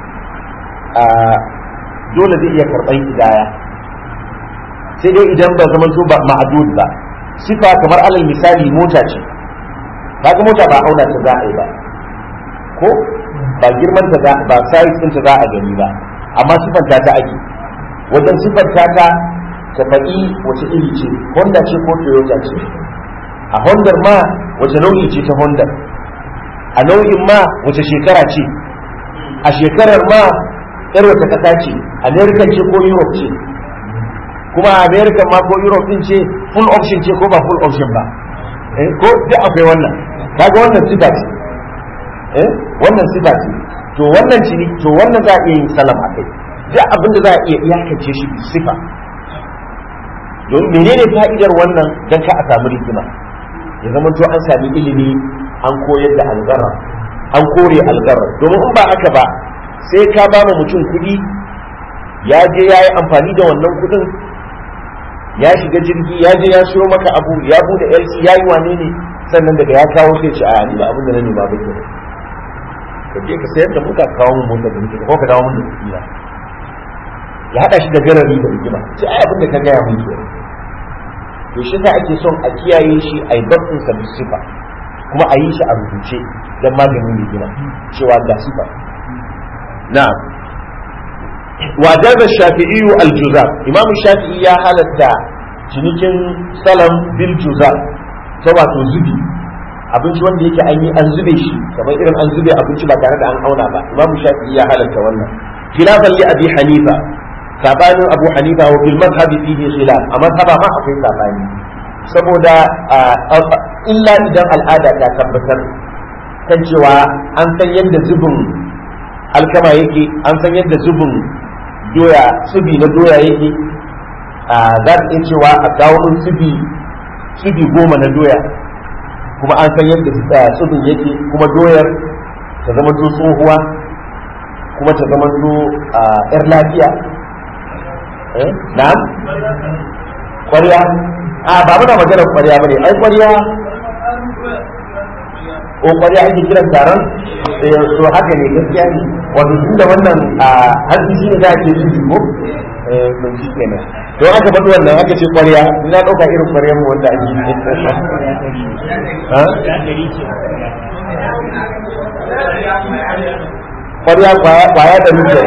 [SPEAKER 1] dole zai iya karɓar hidaya sai dai idan ba zaman to ba ma'adud ba sifa kamar alal misali mota ce kaga mota ba auna ta za a yi ba ko ba girman ta ba size din ta za a gani ba amma sifanta ta ake wajen sifanta ta ta faɗi wace iri ce Honda ce ko Toyota ce a Honda ma wace nau'i ce ta Honda a nau'in ma wace shekara ce a shekarar ma yar wata kasa ce American ce ko Europe ce kuma American ma ko Europe din ce full option ce ko ba full option ba ko duk akwai wannan kaga wannan sifa ce wannan sifa ce to wannan za a iya yin salam a kai duk abin da za a iya iyakance shi sifa don menene fa'idar wannan dan ka a samu rigima ya zama to an sami ilimi an koyar da algarra an kore algarra domin in ba haka ba sai ka ba mu mutum kuɗi ya je ya yi amfani da wannan kuɗin ya shiga jirgi ya je ya siyo maka abu ya bude LC ya yi wane ne sannan daga ya kawo sai ce a ni ba abin da na nema ba ke ka je ka sayar da muka kawo mun mota da muke ko ka dawo mun da kuɗi na ya hada shi da garari da rigima sai ai abin da ka gaya mun ke to shi ta ake son a kiyaye shi a yi babin sa sifa kuma a yi shi a rubuce don maganin rigima cewa ga sifa na'am wajaza shafi'i al-juzab imamu shafi'i ya halatta cinikin salam bil juzab ta wato zubi abinci wanda yake an zube shi kamar irin an zube abinci ba tare da an auna ba imamu shafi'i ya halatta wannan khilafan li abi hanifa sabanin abu hanifa wa fil madhhabi fihi khilaf a madhhaba ma akwai sabani saboda illa idan al'ada ta tabbatar kan cewa an san yadda zubin alkama yake an san yadda zubin doya subi na doya yake za ta iya cewa a kawo min subi 10 na doya kuma an san yadda tsubin yake kuma doyar ta zama to tsohuwa kuma ta zama to yar lafiya na'am ƙwarya ba muna magana ƙwarya bane ai ƙwarya ko ƙwarya ake kiran taron so haka ne gaskiya ne wato tunda wannan hanci shi ne za a ke shi ko mun shi kenan don aka faɗi wannan aka ce ƙwarya ina ɗauka irin ƙwaryar mu wanda ake ƙwarya kwaya da rufe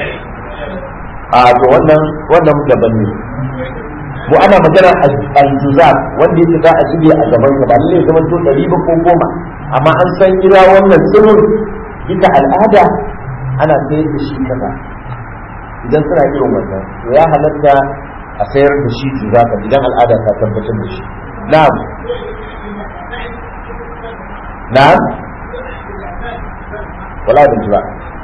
[SPEAKER 1] to wannan daban ne mu ana magana al-juza wanda yake za a zube a gaban ka ba lalle zaman to 100 ba ko 10 amma an san ira wannan tsirin ita al'ada ana sayar da shi kaza idan suna irin wannan to ya halatta a sayar da shi juza ka idan al'ada ta tabbatar da shi na'am wala da juza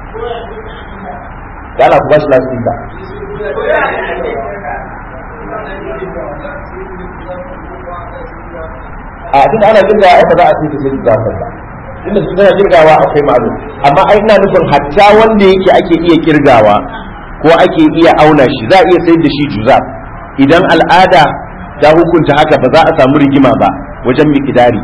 [SPEAKER 1] da ana kuma shi lasika a tun ana kirgawa ai ba za a ce sai da ba tunda su tana kirgawa akwai ma'anu amma ai ina nufin hatta wanda yake ake iya kirgawa ko ake iya auna shi za a iya sayar da shi juza idan al'ada ta hukunta haka ba za a samu rigima ba wajen mikidari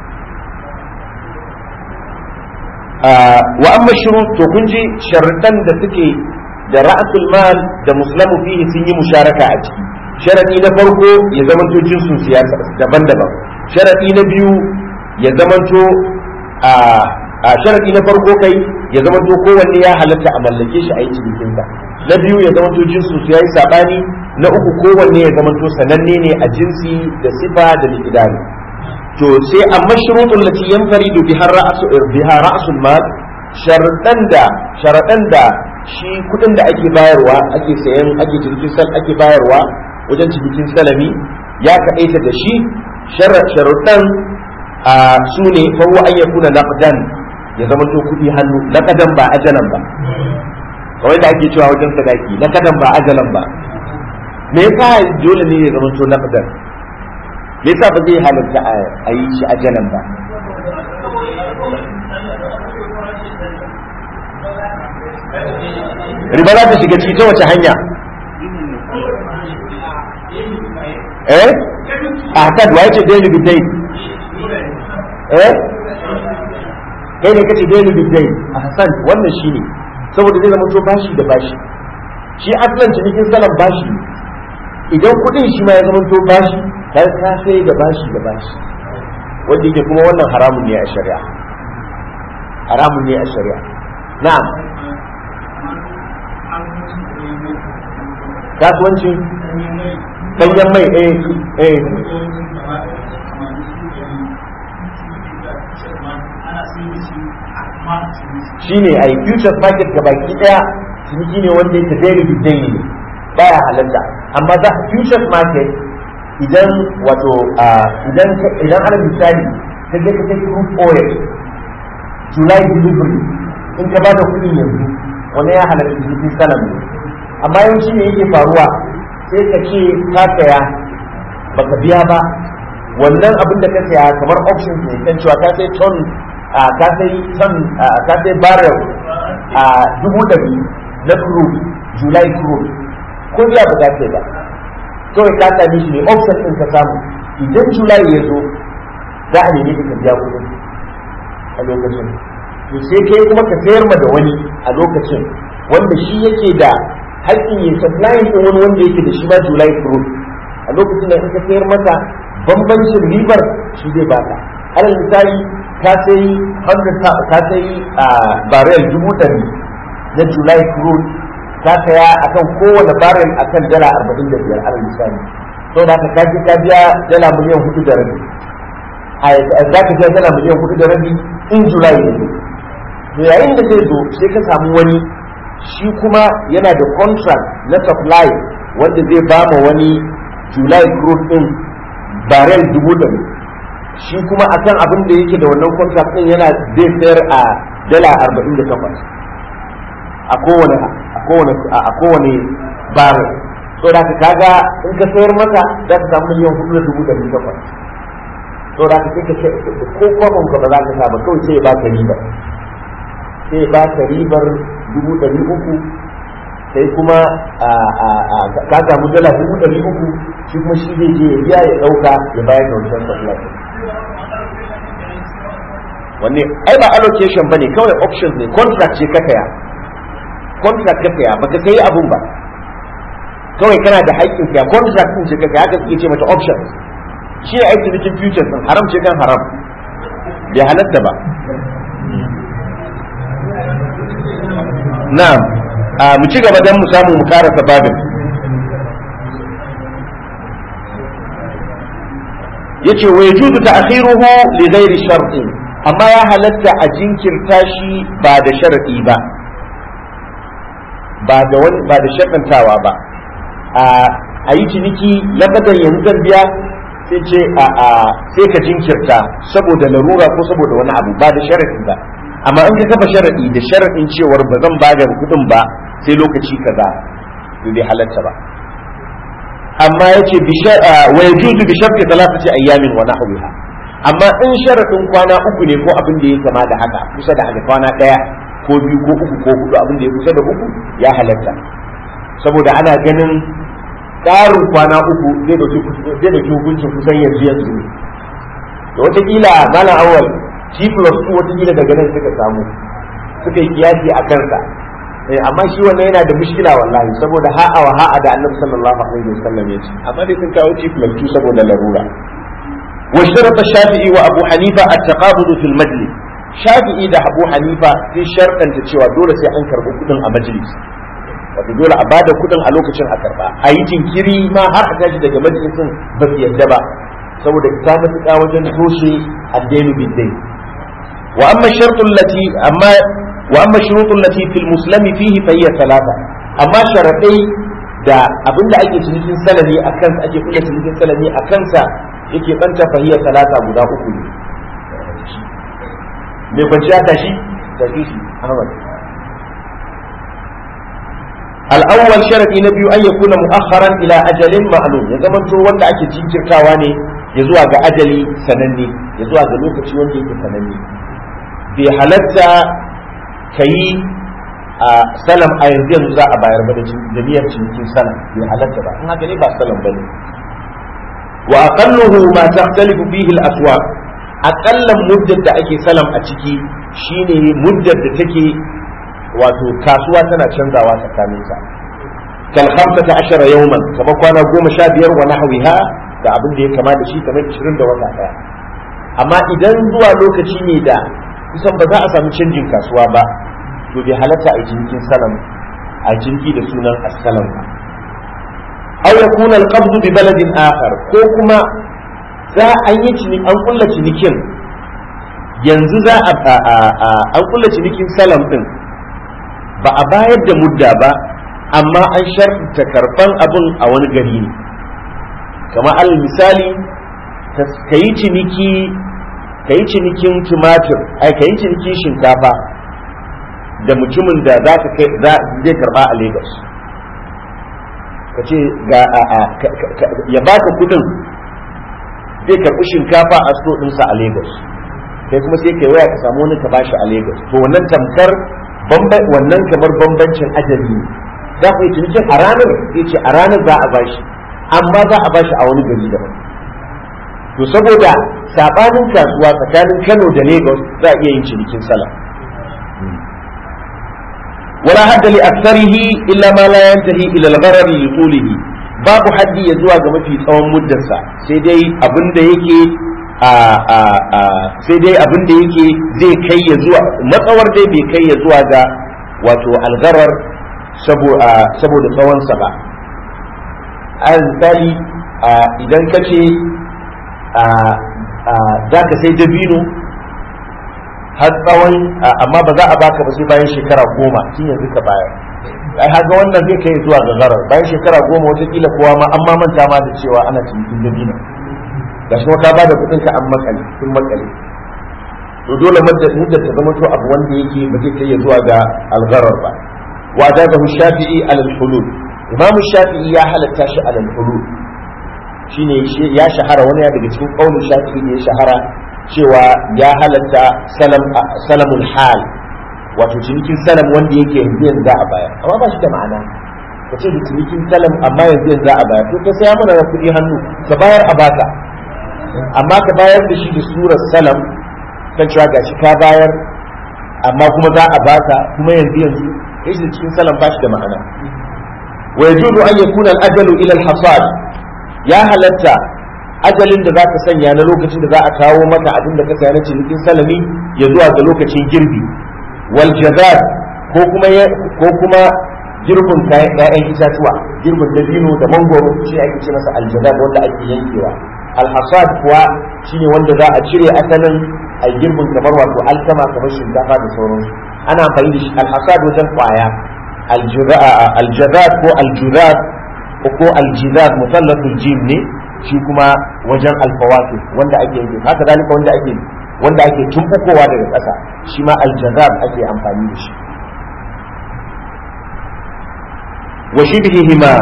[SPEAKER 1] wa amma shurut to kun ji sharuɗan da suke da ra'asul mal da muslamu fihi sun yi musharaka a ciki sharadi na farko ya zamanto jinsin siyasa daban-daban sharadi na biyu ya zamanto a sharadi na farko kai ya zamanto kowanne ya halatta a mallake shi a yi cikin sa na biyu ya zamanto jinsin su yayi sabani na uku kowanne ya zamanto sananne ne a jinsi da sifa da miqdari to sai amma shurutul lati yanfaridu biha ra'sul mal sharadan da shi kudin da ake bayarwa ake sayan ake cinikin sal ake bayarwa wajen cinikin salami ya kaɗaita da shi sharuɗan su ne fa huwa an yakuna naqdan ya zama to kudi hannu naqdan ba ajalan ba kawai da ake cewa wajen sadaki naqdan ba ajalan ba me yasa dole ne ya zama to naqdan me yasa ba zai halatta a yi shi ajalan ba riba za ta shiga ciki ta wace hanya a kan wa yace daily with day kai ne kace daily with day a hasan wannan shine saboda zai zama to bashi da bashi shi aslan cinikin salan bashi idan kudin shi ma ya zama to bashi kai ka sai da bashi wanda yake kuma wannan haramun ne a shari'a na'am kasuwanci ɗanyen mai shi ne a futures market ga baki ɗaya ciniki ne wanda yake daily with daily ne baya halatta amma za futures market idan wato idan ana misali ta je ka kai crude oil July delivery in ka bada kuɗi yanzu wannan ya halatta cikin salam ne amma yawanci ne yake faruwa sai ka ce ka saya baka biya ba wannan abin da ka saya kamar options ne kan cewa ka sai ton ka sai barrel a 100,000 na crude July crude ko biya ba za ka ba kawai ka sami shi ne option ɗin ka samu idan July ya zo za a nemi ka biya kuɗin a lokacin to sai kai kuma ka sayar ma da wani a lokacin wanda shi yake da haƙƙin yin supply ɗin wani wanda yake da shi ma July crude a lokacin da in ka sayar masa bambancin ribar shi zai baka alal misali ka sai 100 ka sai barrel 100,000 na July crude ka saya akan kowane barrel akan $45 alal misali sau da ka biya $4.5 miliyan a za ka je dala miliyan 4.5 in July ne. To yayin da zai zo sai ka samu wani shi kuma yana da contract na supply wanda zai ba ma wani July crude din barrel 100,000, shi kuma akan abin da yake da wannan contract din yana zai sayar a dala 48 a kowane barrel. So da ka kaga in ka sayar masa za ka samu miliyan 4.8. So da ka sai ka ko kwamon ka ba za ka saba kawai sai ba ka riba, sai ba ka ribar 300,000, sai kuma ka samu dala 300,000, shi kuma shi zai je ya dauka ya bayar da wancan supply. Wanne ai ba allocation bane, kawai options ne, contract ce ka saya, contract ka saya baka kai abun ba, kawai kana da haƙƙin ka, contract din ce ka saya, haka suke ce mata options. Shi ne aiki cikin futures din, haram ce kan haram, bai halatta ba. Na'am, mu ci gaba don mu samu mu karasa babin. Yace wa yajuzu ta'khiruhu li ghairi shartin, amma ya halatta a jinkirta shi ba da sharadi ba, ba da shaɗantawa ba. A yi ciniki labadan yanzu zan biya, sai ce sai ka jinkirta saboda larura ko saboda wani abu, ba da sharadi ba. Amma in ka kafa sharadi da sharadin cewar ba zan bada kudin ba sai lokaci kaza, to bai halatta ba. Amma yace wa yajuzu bi sharti thalathati ayyamin wa nahwiha, amma in sharadin kwana uku ne ko abin da ya kama da haka, kusa da haka kwana daya ko biyu ko uku ko hudu, abin da ya kusa da uku ya halatta, saboda ana ganin ƙarin kwana uku zai dauki hukuncin kusan yanzu da watakila malam awal T+2 watakila daga nan suka samu, suka yi kiyasi a kansa. Amma shi wannan yana da mushkila wallahi, saboda ha'a wa ha'a da annabi sallallahu alaihi wasallam ya ce, amma dai sun kawo T+2 saboda larura. Wa sharata Shafi'i wa Abu Hanifa at-taqabud fil majlis, Shafi'i da Abu Hanifa sai sharɗanta cewa dole sai an karɓi kuɗin a majlis, wato dole a bada kuɗin a lokacin a karɓa, a yi jinkiri ma har a tashi daga majlisin ba su yadda ba, saboda ta matuƙa wajen toshe addini bid-dayn. وأما الشروط التي في المسلم فيه فهي ثلاثة. أما شرطي da abin da ake cinikin salami a kansa, ake kula cinikin salami a kansa yake banta fahiyar talata guda uku ne. Me kwanciya tashi shi Ahmad. Al-awwal sharadi na biyu an yakuna mu'akhkharan ila ajalin ma'lum, ya zamanto wanda ake jinkirtawa ne ya zuwa ga ajali sananne, ya zuwa ga lokaci wanda yake sananne. Bai halatta ka yi a salam a yanzu za a bayar ba da niyyar cinikin salam, bai halatta ba, in haka ne ba salam ba ne. Wa aqalluhu ma tahtalifu fihi al-aswaq, aqallan muddar da ake salam a ciki shine muddar da take wato kasuwa tana canzawa tsakanin sa. Kal 15 yawman, kamar kwana 15 wa nahwiha, da abin da ya kama da shi kamar 20 da wata daya. Amma idan zuwa lokaci ne da kusan ba za a samu canjin kasuwa ba, to bai halatta a cinikin salam, a ciniki da sunan as-salam ba. Aw yakuna al-qabd bi baladin akhar, ko kuma za a yi ciniki, an kulla cinikin yanzu za an kulla cinikin salam din ba a bayar da mudda ba, amma an sharta karban abun a wani gari ne. Kamar al misali ka yi cinikin tumatir, ka yi cinikin shinkafa da mutumin da za ka kai zai karba a Lagos, ka ce ya baka kudin zai karbi shinkafa a sto ɗinsa a Lagos, kai kuma sai kai waya ka samu wani ka bashi a Lagos. To wannan tamkar wannan kamar bambancin ajali ne. Za ku yi cinikin a ranar, sai ce a ranar za a bashi, amma za a bashi a wani gari daban. To saboda sabanin kasuwa tsakanin Kano da Lagos za a iya yin cinikin salam. Wala hadda li aktharihi illa ma la yantahi ila al-gharar li tulihi, babu haddi ya zuwa ga mafi tsawon muddarsa, sai dai abin da yake zai kai ya zuwa matsawar dai bai kai ya zuwa ga wato al-gharar saboda tsawonsa ba. A misali idan ka ce za ka sai dabino har tsawon amma ba za a baka ba sai bayan shekara 10 tun yanzu ka bayar ai haka wannan zai kai zuwa ga zarar bayan shekara 10 wataƙila kowa ma an manta ma da cewa ana cinikin dabino ga shi ka ba da kuɗin ka an makale sun makale to dole muddar ta zama to abu wanda yake ba zai kai zuwa ga algharar ba wa ajabahu shafi'i alal hulul imamu shafi'i ya halatta shi alal hulul shine ya shahara wani daga cikin kaulin shafi'i da ya shahara cewa ya halatta salamul hal wato cinikin salam wanda yake yanzu za a bayar amma ba shi da ma'ana ka ce da cinikin salam amma yanzu za a bayar to ka saya mana da kuɗi hannu ka bayar a baka amma ka bayar da shi da surar salam kan cewa gashi ka bayar amma kuma za a baka kuma yanzu kai da cikin salam ba shi da ma'ana wa yajuzu an yakuna al-ajalu ila al-hasad ya halatta ajalin da za ka sanya na lokacin da za a kawo maka abin da ka saya na cinikin salami ya zuwa ga lokacin girbi wal jazar ko kuma girbin ƴaƴan itatuwa girbin dabino da mangoro shi ake ce masa aljazar wanda ake yankewa alhasad kuwa shine wanda za a cire asalin a girbin kamar wato alkama kamar shinkafa da sauransu ana amfani da shi alhasad wajen kwaya aljazar ko aljuzar ko aljizar musallatul jim ne shi kuma wajen alfawatu wanda ake yanke haka dalika wanda ake tumbukowa daga ƙasa shi ma aljazab ake amfani da shi wa shibhihima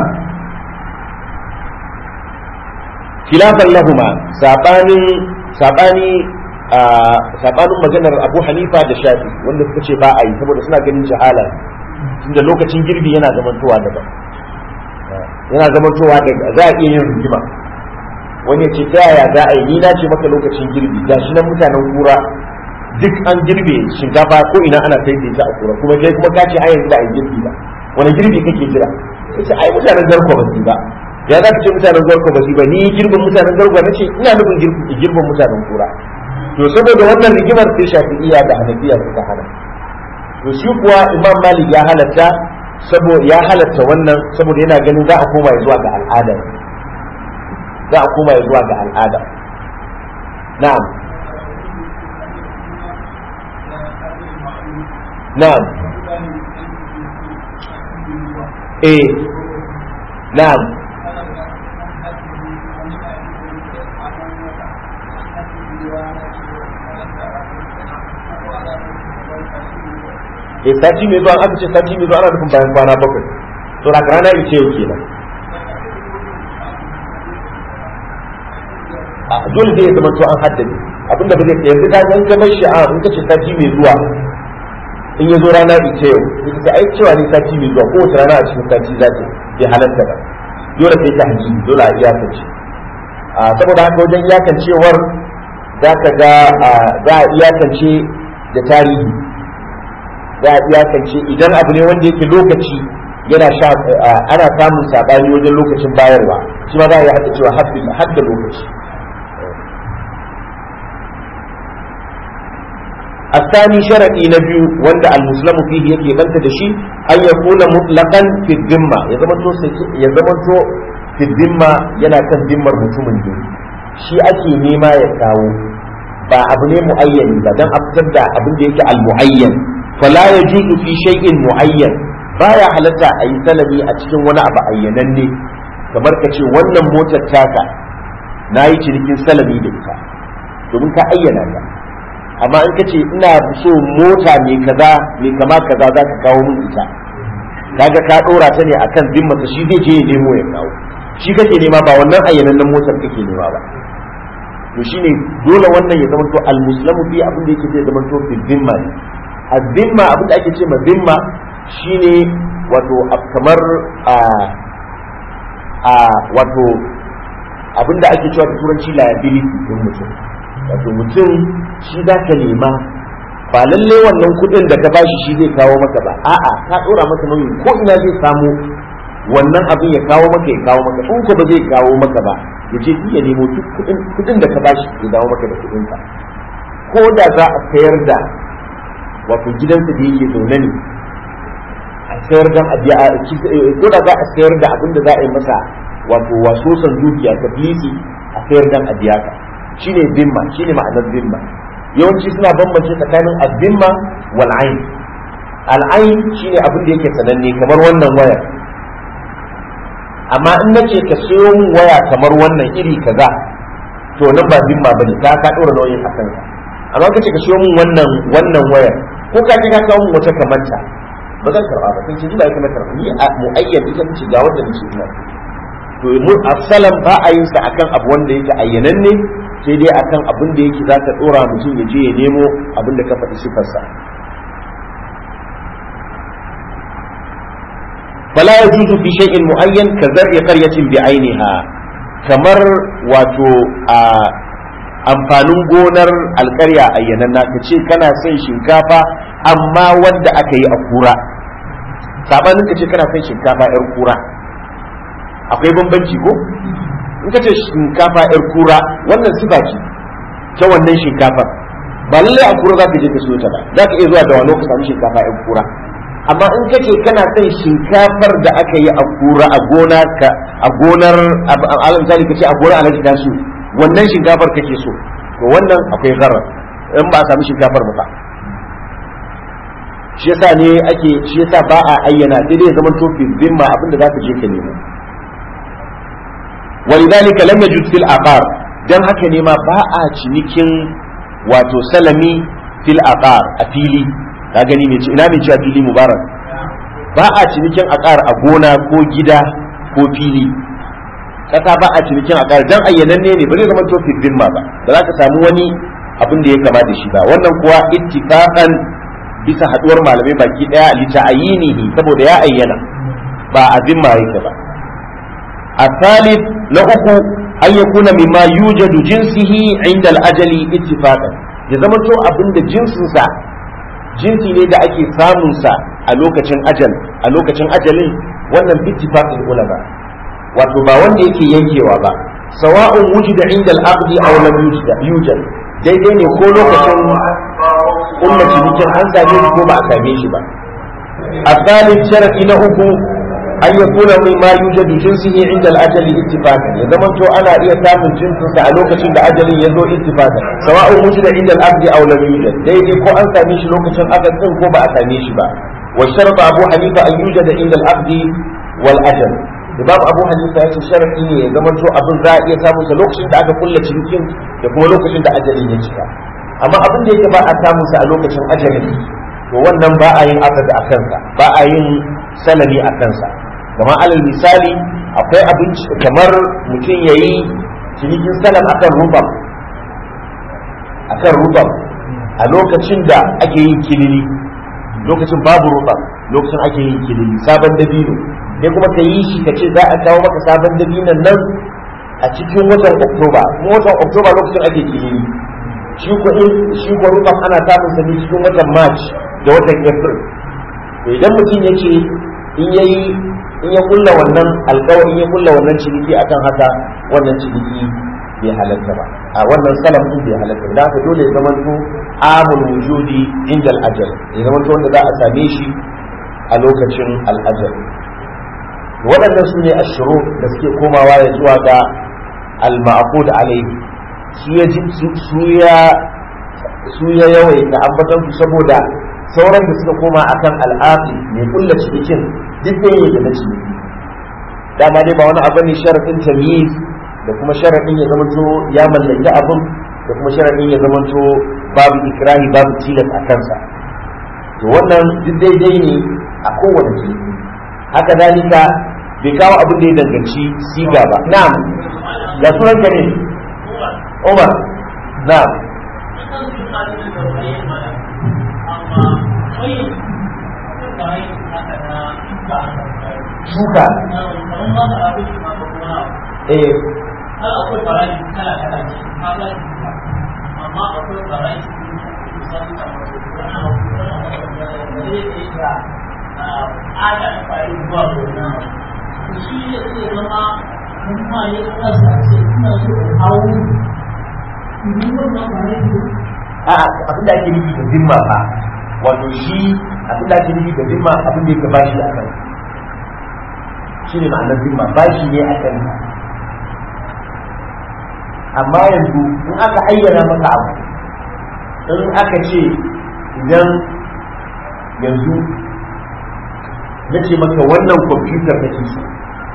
[SPEAKER 1] khilafan lahuma sabani maganar Abu Hanifa da Shafi wanda suka ce ba a yi saboda suna ganin jahala tunda lokacin girbi yana zamantowa daban yana zamantowa daga za a iya yin rigima wani ce ta yaya za a yi ni na ce maka lokacin girbi ga shi nan mutanen kura duk an girbe shinkafa ko ina ana sai da ita a kura kuma kai kuma ka ce ai yanzu ba a yi girbi ba wani girbi kake jira sai ai mutanen garko ba su ba ya za ka ce mutanen garko ba su ba ni girbin mutanen garko na ce ina nufin girbin mutanen kura to saboda wannan rigimar sai Shafi'iyya da Hanafiya suka hana to shi kuwa Imam Malik ya halatta wannan saboda yana ganin za a koma zuwa ga al'ada za a koma zuwa ga al'ada na'am na'am na'am sati mai zuwa aka ce sati mai zuwa ana nufin bayan kwana 7 to na rana ice yau kenan dole zai zama to an haddade abinda ba zai yanzu ka san ka bar shi'a in kace sati mai zuwa in ya zo rana ita yau sai ka ai cewa ne sati mai zuwa kowace rana a cikin sati za ta bai halatta ba dole sai ta haji dole a iyakance saboda haka wajen iyakancewar za ka ga za a iyakance da tarihi za a iyakance idan abu ne wanda yake lokaci yana ana samun sabani wajen lokacin bayarwa shi ma za a yi hada cewa hadda lokaci الثاني شرعي نبي وند المسلم فيه يكي بنت دشي أن يكون مطلقا في الذمة يزمنتو في الذمة ينا كان ذمة mutumin ne shi ake nema ya kawo ba abu ne muayyan ba dan abtar da abin da yake al-muayyan fala yajuzu fi shay'in muayyan baya halatta a yi salami a cikin wani abu ayyananne kamar ka ce wannan motar taka nayi cinikin salami da ita domin ka ayyana ta amma in ka ce ina so mota mai kaza mai kama kaza za ka kawo min ita kaga ka dora ta ne akan zimmata shi zai je ya nemo ya kawo shi kake nema ba wannan ayyanannen motar kake nema ba to shine dole wannan ya zama to almuslamu bi abin da yake zai zama to fi zimma ne azimma abin da ake ce ma zimma shine wato kamar wato abin da ake cewa da turanci liability din mutum wato mutum shi za ka nema ba lalle wannan kudin da ka bashi shi zai kawo maka ba a'a ka dora maka nauyi ko ina zai samu wannan abin ya kawo maka in ko ba zai kawo maka ba ya je ya nemo duk kudin da ka bashi ya dawo maka da kudin ka ko da za a sayar da wato gidansa da yake zaune ne a sayar da ko da za a sayar da abin da za a yi masa wato wasosan dukiya ta filisi a sayar da a biya ka shine zimma, shine ma'anar zimma. Yawanci suna bambance tsakanin az-zimma wal ayn. Al-ayn shine abin da yake sananne kamar wannan waya, amma in nace ka sayo min waya kamar wannan iri kaza to nan ba zimma bane, ka dora nauyin akan ka. Amma kace ka sayo min wannan wayar ko ka je ka kawo min wata kamanta ba zan karba ba, sai ce ina kuma karba ni a muayyan ita ce ga wanda nake ina. To mu asalan ba a yin sa akan abu wanda yake ayyananne, sai dai akan abin da yake zaka dora mutum ya je ya nemo abin da ka faɗi sifarsa. fala yajuzu fi shay'in muayyan ka zar'i qaryatin bi ainiha, kamar wato a amfanin gonar alƙarya ayyananna ka ce kana son shinkafa amma wanda aka yi a kura, sabanin ka ce kana son shinkafa yar kura, akwai bambanci ko? In ka ce shinkafa yar kura wannan sifa ce ta wannan shinkafar, ba lallai a kura za ka je ka siyo ta ba, za ka iya zuwa da wani ka samu shinkafa yar kura. Amma in ka ce kana son shinkafar da aka yi a kura a gona ka a gonar alam misali ka ce a gonar alhaji tasu wannan shinkafar kake so, to wannan akwai gharar in ba a samu shinkafar ba. Shi yasa ba a ayyana sai dai zaman to fi zimma abinda za ka je ka nemo. Walidhalika lam yajuz fil aqar, dan haka ne ma ba a cinikin wato salami fil aqar a fili. Ka gani ne ina mai cewa fili mubarak, ba a cinikin aqar a gona ko gida ko fili. Kasa ba a cinikin aqar dan ayyananne ne ba zai zama to fi zimma ba, da za ka samu wani abin da ya kama da shi ba. Wannan kuwa ittifaqan bisa haduwar malamai baki daya li ta'ayinihi, saboda ya ayyana ba a zimma yake ba. الثالث لأخو أن يكون مما يوجد جنسه عند الأجل اتفاقا، ya zama to abin da jinsinsa jinsi ne da ake samunsa a lokacin ajalin wannan bittifaqin ulama, wato ba wanda yake yankewa ba, sawa'un wujida inda al-aqdi aw lam yujad, daidai ne ko lokacin ummati nikin an same shi ko ba a same shi ba. الثالث شرط له an yakuna mimma yujadu jinsihi inda al-ajali ittifaqan, ya zama to ana iya samun jinsinsa a lokacin da ajalin ya zo ittifaqan, sawa'un wujida inda al-aqdi aw lam yujad, daidai ko an same shi lokacin aqd din ko ba a same shi ba. Wa sharatu Abu Hanifa an yujada inda al-aqdi wal ajal, Imam Abu Hanifa yace sharadi ne ya zama to abin za a iya samun sa lokacin da aka kulla cinikin da kuma lokacin da ajalin ya cika. Amma abin da yake ba a samun sa a lokacin ajalin, to wannan ba a yin aqd a kansa, ba a yin salami a kansa. Kamar alal misali akwai abinci kamar mutum ya yi cinikin salam akan rubam a lokacin da ake yin kilili, lokacin babu rubam, lokacin ake yin kilili sabon dabino ne, kuma ka yi shi ka ce za a kawo maka sabon dabinon nan a cikin watan Oktoba, kuma watan Oktoba lokacin ake kilili, shi ko rubam ana samun sa ne cikin watan March da watan April. To idan mutum ya ce in ya kulla wannan alƙawari, in ya kulla wannan ciniki akan haka, wannan ciniki bai halatta ba, a wannan salam din bai halatta ba. Haka dole ya zamanto amul wujudi inda al-ajal, ya zamanto wanda za a same shi a lokacin al-ajal. Waɗannan su ne ashuru da suke komawa ya zuwa ga al-ma'qud alayhi, su ya yawaita ambatan su saboda sauran da suka koma akan al'aqi mai kulla cikin duk da yake da ciniki. Dama dai ba wani abu ne sharadin tamyiz da kuma sharadin ya zamanto ya mallaki abun da kuma sharadin ya zamanto babu ikrahi babu tilas a kansa. To wannan duk daidai ne a kowane ciniki. Haka dalika bai kawo abin da ya danganci siga ba. Na'am, ya sunan ka ne? Umar. Na'am. Shuka
[SPEAKER 2] akwai farashi kala kala ce, amma akwai farashi misali kamar ada amfani zuwa gona, shi ne zai zama kuma ya kasa ce ina so in hau wannan farashi.
[SPEAKER 1] Abin da ake nufi da zimma ba, wato shi abin da ake nufi da zimma abin da yake bashi a kan shi ne ma'anar zimma, bashi ne a kan amma yanzu in aka ayyana maka abu in aka ce idan yanzu na ce maka wannan kwamfutar na ke so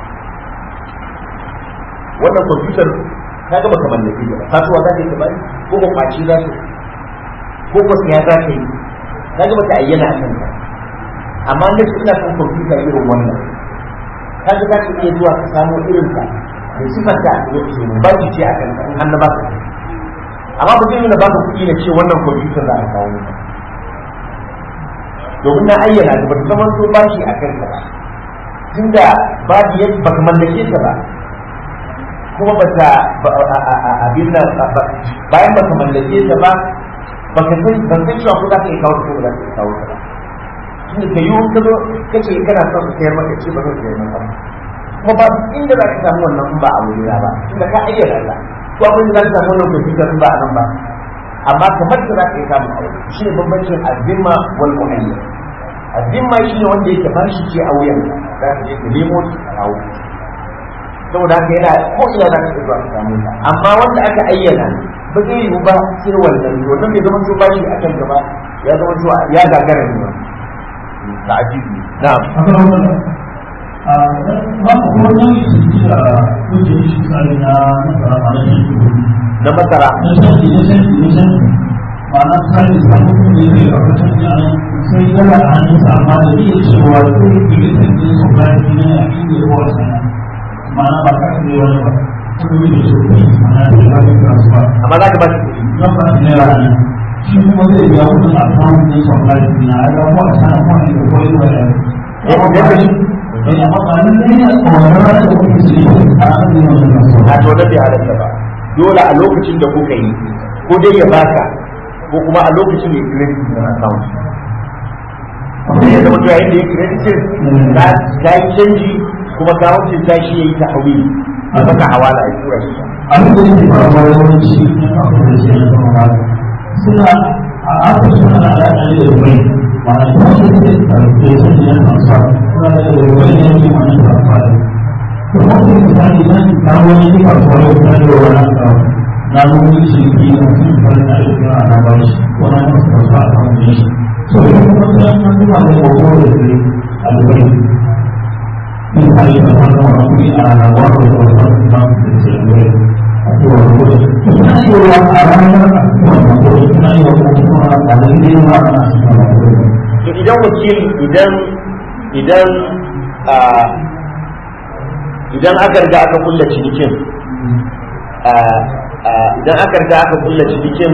[SPEAKER 1] wannan kwamfutar ka gaba kamar da ke da kasuwa za ka yi kamar ko ba kwaci za ka ko ba siya za ka yi ka gaba ta ayyana a kanka amma na ce ina son kwamfuta irin wannan ka ga za ka iya zuwa ka samu irin ka da sifar da ba ki ce a kanka in an na ba ka amma ba zai nuna ba ka kuɗi na ce wannan kwamfuta za a kawo maka domin na ayyana da ba ta zama so ba shi a kanka ba tunda babu yadda ba ka mallake ta ba kuma ba ta abin nan bayan ba ka mallake ta ba ba ka san ban san cewa ko za ka yi kawo ta ko ba za ka yi kawo ta ba tunda ka yi wani ka zo ka ce kana son ka sayar maka ce ba zan sayar maka ba kuma ba inda za ka samu wannan in ba a wuri ba tunda ka ayyana ta ko abin da za ka samu wannan kwamfutar in ba a nan ba amma kamar da za ka yi samun aure shi ne bambancin azimma wal muhayya azimma shi ne wanda yake bashi ce a wuyan za ka je ka nemo shi a kawo saboda haka yana ko ina za ka iya zuwa ka samu ta amma wanda aka ayyana ba zai yiwu ba sai wannan wannan bai zama to bashi a kan gaba ya zama to ya gagara ne ba da ajibi na'am
[SPEAKER 2] ba ku kuma nan su ji da kuke shi tsari na
[SPEAKER 1] na masara
[SPEAKER 2] ma'ana tsari da mutum ne zai a kasar jana sai yana a hannunsa amma da iya cewa zai yi bilisan din su bayan gina a inda ya kowa sana ma'ana ba ka ne wani ba kuma yi da su ne ma'ana da ya kai kasu ba
[SPEAKER 1] amma za ka ba shi
[SPEAKER 2] nan ba su naira ne shi kuma zai biya kudin a samun din su bayan gina a ga ko a sana ko a yi da koyi ba ya
[SPEAKER 1] a to da bai halatta ba dole a lokacin da kuka yi ko dai ya baka ko kuma a lokacin da ya credit na account sai ya zama yayin da ya credit ka yi canji kuma ka wuce ta shi yayi ta hawi a baka hawala ya tura shi
[SPEAKER 2] abin da yake faruwa yawanci na kafin da shi na zama suna a afirka suna da alaƙa da bai ma'ana ta shi ne a rikicin da ya transfer suna da wani yanki wannan transfer to wani misali nan ta wani yi kasuwa yau ta yi wa wani na wani shirki na sun fara da aiki a na bashi ko na masu transfer a kan wani shi so yi kuma ta yi wani ma da kogo da ke albai yin hali da wani wani kuɗi a na wani da wani wani da ke albai a cewa wani suna yi wa a ranar a kuma suna yi wa kuma a dalilin ma a
[SPEAKER 1] to idan wakil idan aka riga aka kulla cinikin idan aka riga aka kulla cinikin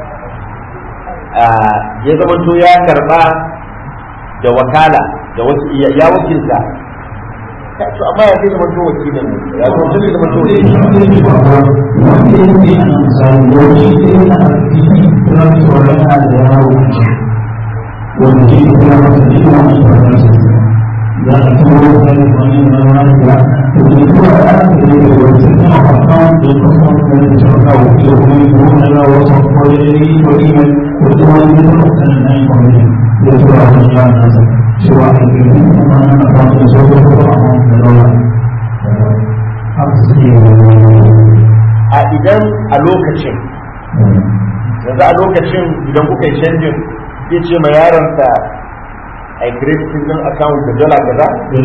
[SPEAKER 1] ya zama to ya karba da wakala da wasu ya wakilta to amma ya zai zama to wakilin ya zama to zai zama to
[SPEAKER 2] wanda ke kuma masa da yawa a cikin za a kuma wani wani wani da ke kuma da aka yi da wasu kuma a kan da kuma wani da shauka wa ke wani kuma na wasu kwayari ko iman ko kuma wani da kuma sanin na yi kwayari da su a wani yawon nasa cewa a ke yi kuma na na kwanu da sau da kuma a wani da rawa haka suke
[SPEAKER 1] a idan a lokacin yanzu a lokacin idan kuka yi canjin zai ce ma yaronsa a yi kreditin din account da dala kaza?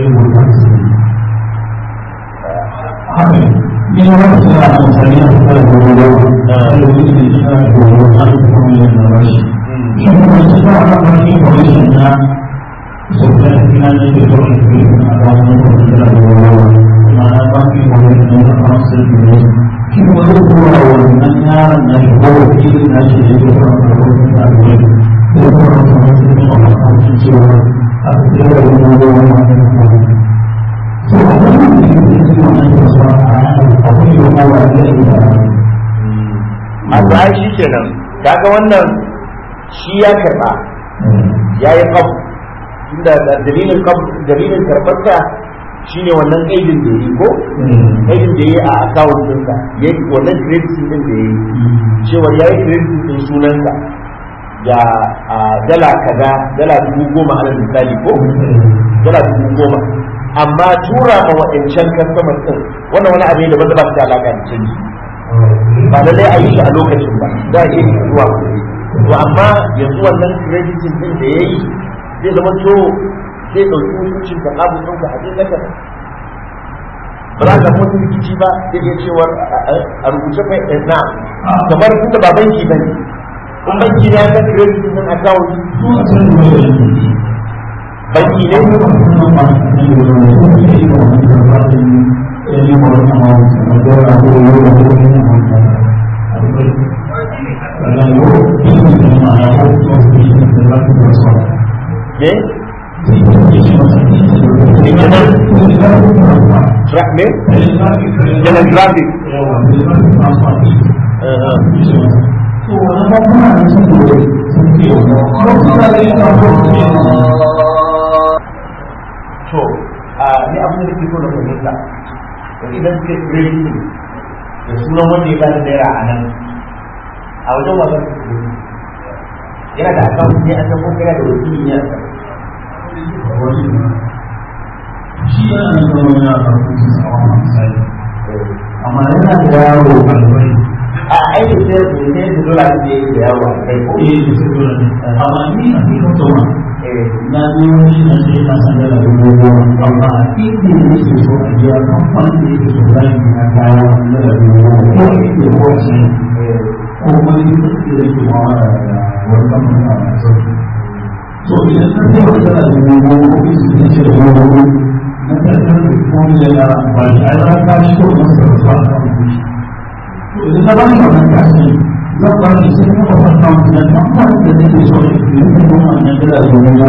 [SPEAKER 2] Ina wata suna a misali a tsara da wani yau da wani da ina da wani wani kuma yin na bashi. Shi kuma shi ba a kan information na sosai ina ne da kawai kreditin a kan wani kuma da wani yau ma na ba ki wani da wani kan sai da wani. Shi kuma zai kuma wannan yaron na shi ko wakilin na shi da ya fara da wani da wani. Sai kuma kuma sai da wani kan cewa a cikin da wani da wani wani so a wani da ke cikin wannan kasuwa a akwai da kowa da ya yi
[SPEAKER 1] a ba shi kenan kaga wannan shi ya karba ya yi kaf inda dalilin karbarsa shine wannan aidin da yi ko aidin da yi a account ɗinsa yayi wannan credit din da yi cewa yayi credit din sunansa da dala kaza dala 10,000 alal misali ko dala 10,000 amma tura ma wa'ancan customers din wannan wani abu da ba zai ba su da alaka da canji ba lallai a yi shi a lokacin ba za a iya yi zuwa to amma yanzu wannan creditin din da ya yi zai zama to zai ɗauki hukuncin da abu sun ka haɗe kasar ba za ka mutu rikici ba zai iya cewar a rubuce fai na kamar tun da ba banki ba ne in banki ne ya san creditin din account banki ne Telegraphic. So, ni abin da ke so na fahimta, idan suke credit da sunan wanda ya bada naira a nan, a wajen wasan yana da account ne a can ko yana da wakili ne a can.
[SPEAKER 2] Shi yana da zama yana da hukuncin tsawon misali, amma yana da yaro albai.
[SPEAKER 1] A aikin sai da dola ne da yawo a kai ko?
[SPEAKER 2] Da sai dola ne, amma ni a cikin tsohon na biyo shi na sai na san da dubu amma a inda ne ke so a biya kamfanin da yake so zai na kaya da dubu ko yake ko shi ko wani da yake mawara da wani kamfanin a masu so idan na sai wata da dubu ko su ne ce da dubu na tattalin da kuma da ba shi a yana kashi ko masu da su a kan kushi to idan na ba shi wannan kashi zan ba shi sai na ba shi kamfanin da kamfanin da yake so ya fi yin kuma wannan da dubu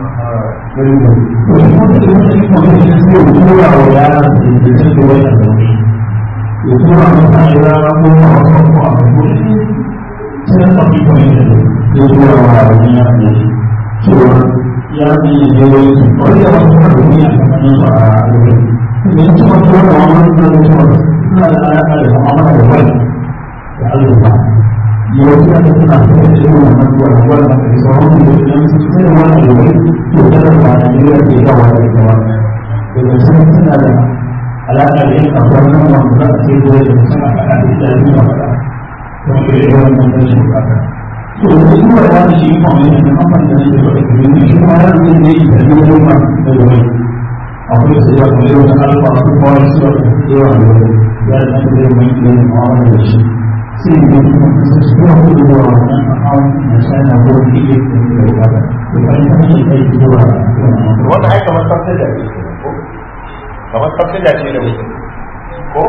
[SPEAKER 2] Yawancin da suna fiye da irin wannan gwargwar da ke sauran da idan su sai wani yawai to tana da Najeriya ke yawa da yawa daga sun suna da alaƙa da yin kasuwar nan wanda za a sai zuwa da suna faɗa da ita da suna faɗa don ke da yawan nan da shi bukata so da shi wa ya shi kuma mai da kamfan da shi da wata kiri shi kuma ya zai da yi da yi ma da yawai akwai su ya kuma yau da alfa su kawai su da yawa da yawai ya da nan da yi mai da yi ma'amala da shi sai da kuma su zuwa kudu da wannan akawun na china ko da ke da ya bada da fahimta shi da yake zuwa
[SPEAKER 1] wannan ai kamar tsaftar da ke ko kamar tsaftar da ce da mutum ko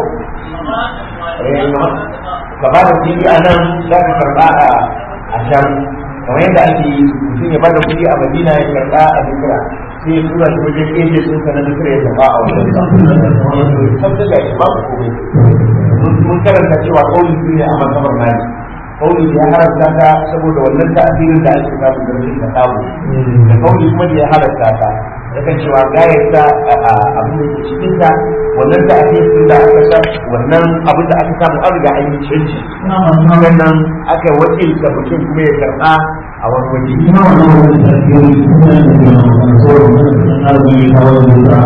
[SPEAKER 1] ka ba da kuɗi a nan za ka karɓa a can kamar yadda ake yi mutum ya bada kuɗi a madina ya karɓa a dukira sai ya tura shi wajen eje sun sanar dukira ya karɓa a wajen tsaftar da ke ba ku komai mun karanta cewa kauli su ne a mazhabar mali kauli da ya haramta ta saboda wannan ta'asirin da ake samu da rashin tasabu da kauli kuma da ya haramta ta yakan cewa gayar ta abin da ke cikin ta wannan ta'asirin da aka sa wannan abin da aka samu an riga an yi canji sannan aka wakilta mutum kuma ya karɓa a wani waje
[SPEAKER 2] ina wannan wani ta'asirin kuma da ke nan sauran wani arzikin kawai da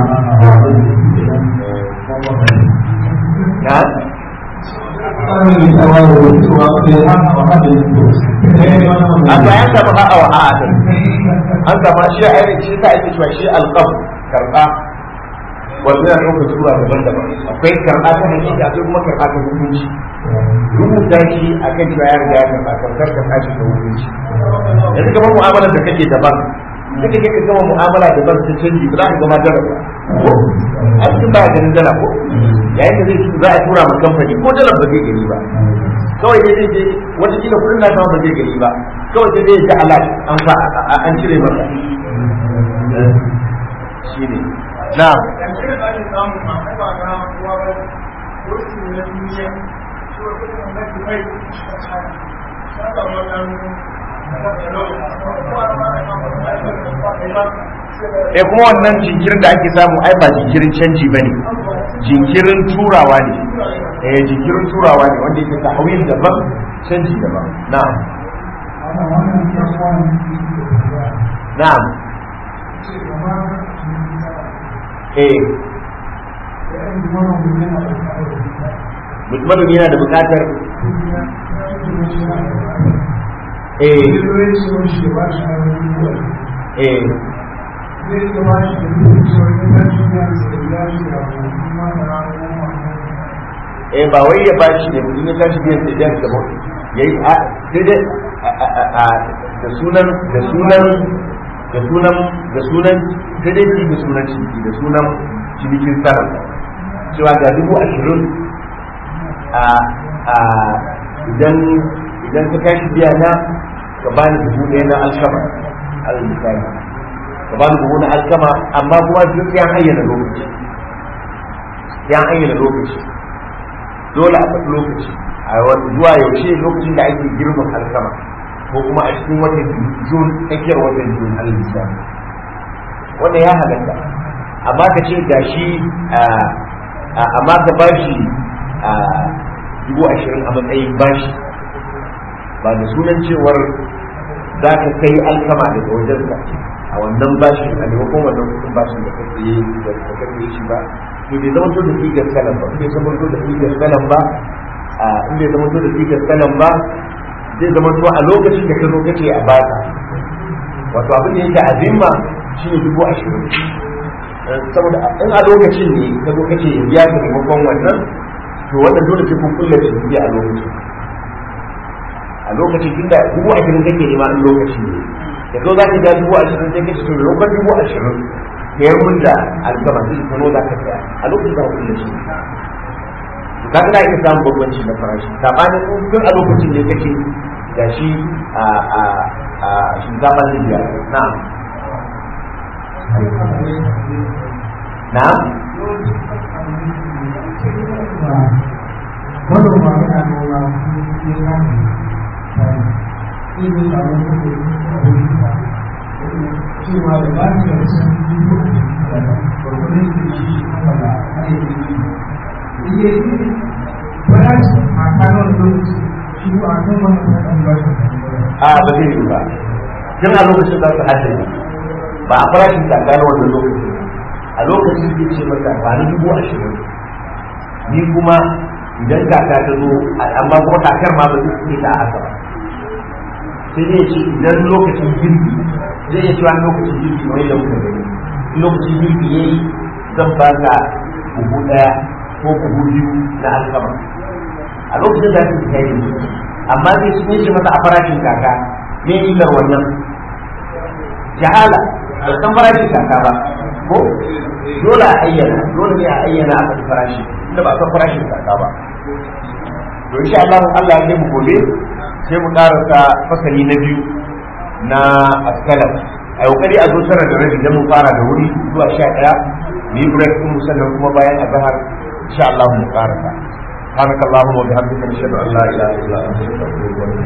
[SPEAKER 1] na an bayan da ba a wa'a an zama shi a yi shi ta ake cewa shi alƙaf karɓa wanda yana ɗaukar sura daban-daban akwai karɓa ta hakika akwai kuma karɓa ta hukunci rubuta shi a kan cewa ya riga ya karɓa karɓar karɓa shi ta hukunci yanzu kamar mu'amalar da kake daban kake ka gama mu'amala daban ta canji ba za ka gama jarraba a cikin baya ganin dala ko yayin da za a tura ma kamfani ko dalar ba zai gani ba kawai dai zai je wata kila kudin na sama ba zai gani ba kawai sai dai ta alat an fa an cire masa shi ne na kuma wannan jinkirin da ake samu ai ba jinkirin canji ba ne jinkirin turawa ne jinkirin turawa ne wanda yake tahwil daban canji daban na'am na'am manomi yana da buƙatar ba wai ya bashi ne in ya tashi biyan sai da ba yayi sai dai da sunan sai dai da sunan ciniki da sunan cinikin sarar cewa ga 20,000 idan ka tashi biya na ka bani 1,000 na alkama al-misali ka bani 1,000 na alkama amma kuma duk ya ayyana lokaci dole a faɗi lokaci a zuwa yaushe lokacin da ake girbin alkama ko kuma a cikin watan jun tsakiyar watan jun al-misali wanda ya halatta amma ka ce gashi amma ka bashi 20,000 a matsayin bashi ba da sunan cewar za ka kai alkama daga wajenka a wannan bashi a maimakon wannan kudin bashin da ka tsaye shi ba to bai zama da figar salam ba bai zama da figar salam ba in bai zama da figar salam ba zai zama a lokacin da ka zo kace a baka wato abin da yake azimma shine 20,000 saboda in a lokacin ne ka zo kace ya ga maimakon wannan to wannan dole sai kun kulle shi a lokacin tunda 20,000 kake nema in lokaci ne da zo za ka ga 20,000 sai kace to lokacin 20,000 da ya da alkama zai kano za ka tsaya a lokacin da kulle shi ka kana iya samun bambanci na farashi sabanin tun a lokacin ne kake da shi a shinkafa zai biya na'am
[SPEAKER 2] manoma yana noma ilimin da wani cewa da ba su da wasu da gwargwadon da shi kuma da aiki iya yi farashi a kanon lokaci shi ko a kan wani kasan ba shi
[SPEAKER 1] ba zai yi ba tun a lokacin za su haddade ba a farashin ta gano wannan lokaci a lokacin da ce mata ba ni 20,000 ni kuma idan kaka ta zo amma kuma kakar ma ba zai ce ta haka ba sai dai ce idan lokacin girbi zai iya cewa lokacin girbi mai da muka gani lokacin girbi ya yi zan ba ka buhu ɗaya ko buhu biyu na alkama a lokacin da su ta yi amma zai sun yi masa a farashin kaka me illar wannan jahala da san farashin kaka ba ko dole a ayyana dole ne a ayyana a kan farashi inda ba san farashin kaka ba to insha Allah Allah ya mu gobe sai mu karasa fasali na biyu na askalam a kokari a zo tara da rabi dan mu fara da wuri zuwa 11 ni break din sannan kuma bayan azhar insha Allah mu karasa سبحانك اللهم وبحمدك نشهد ان لا اله الا انت نستغفرك ونتوب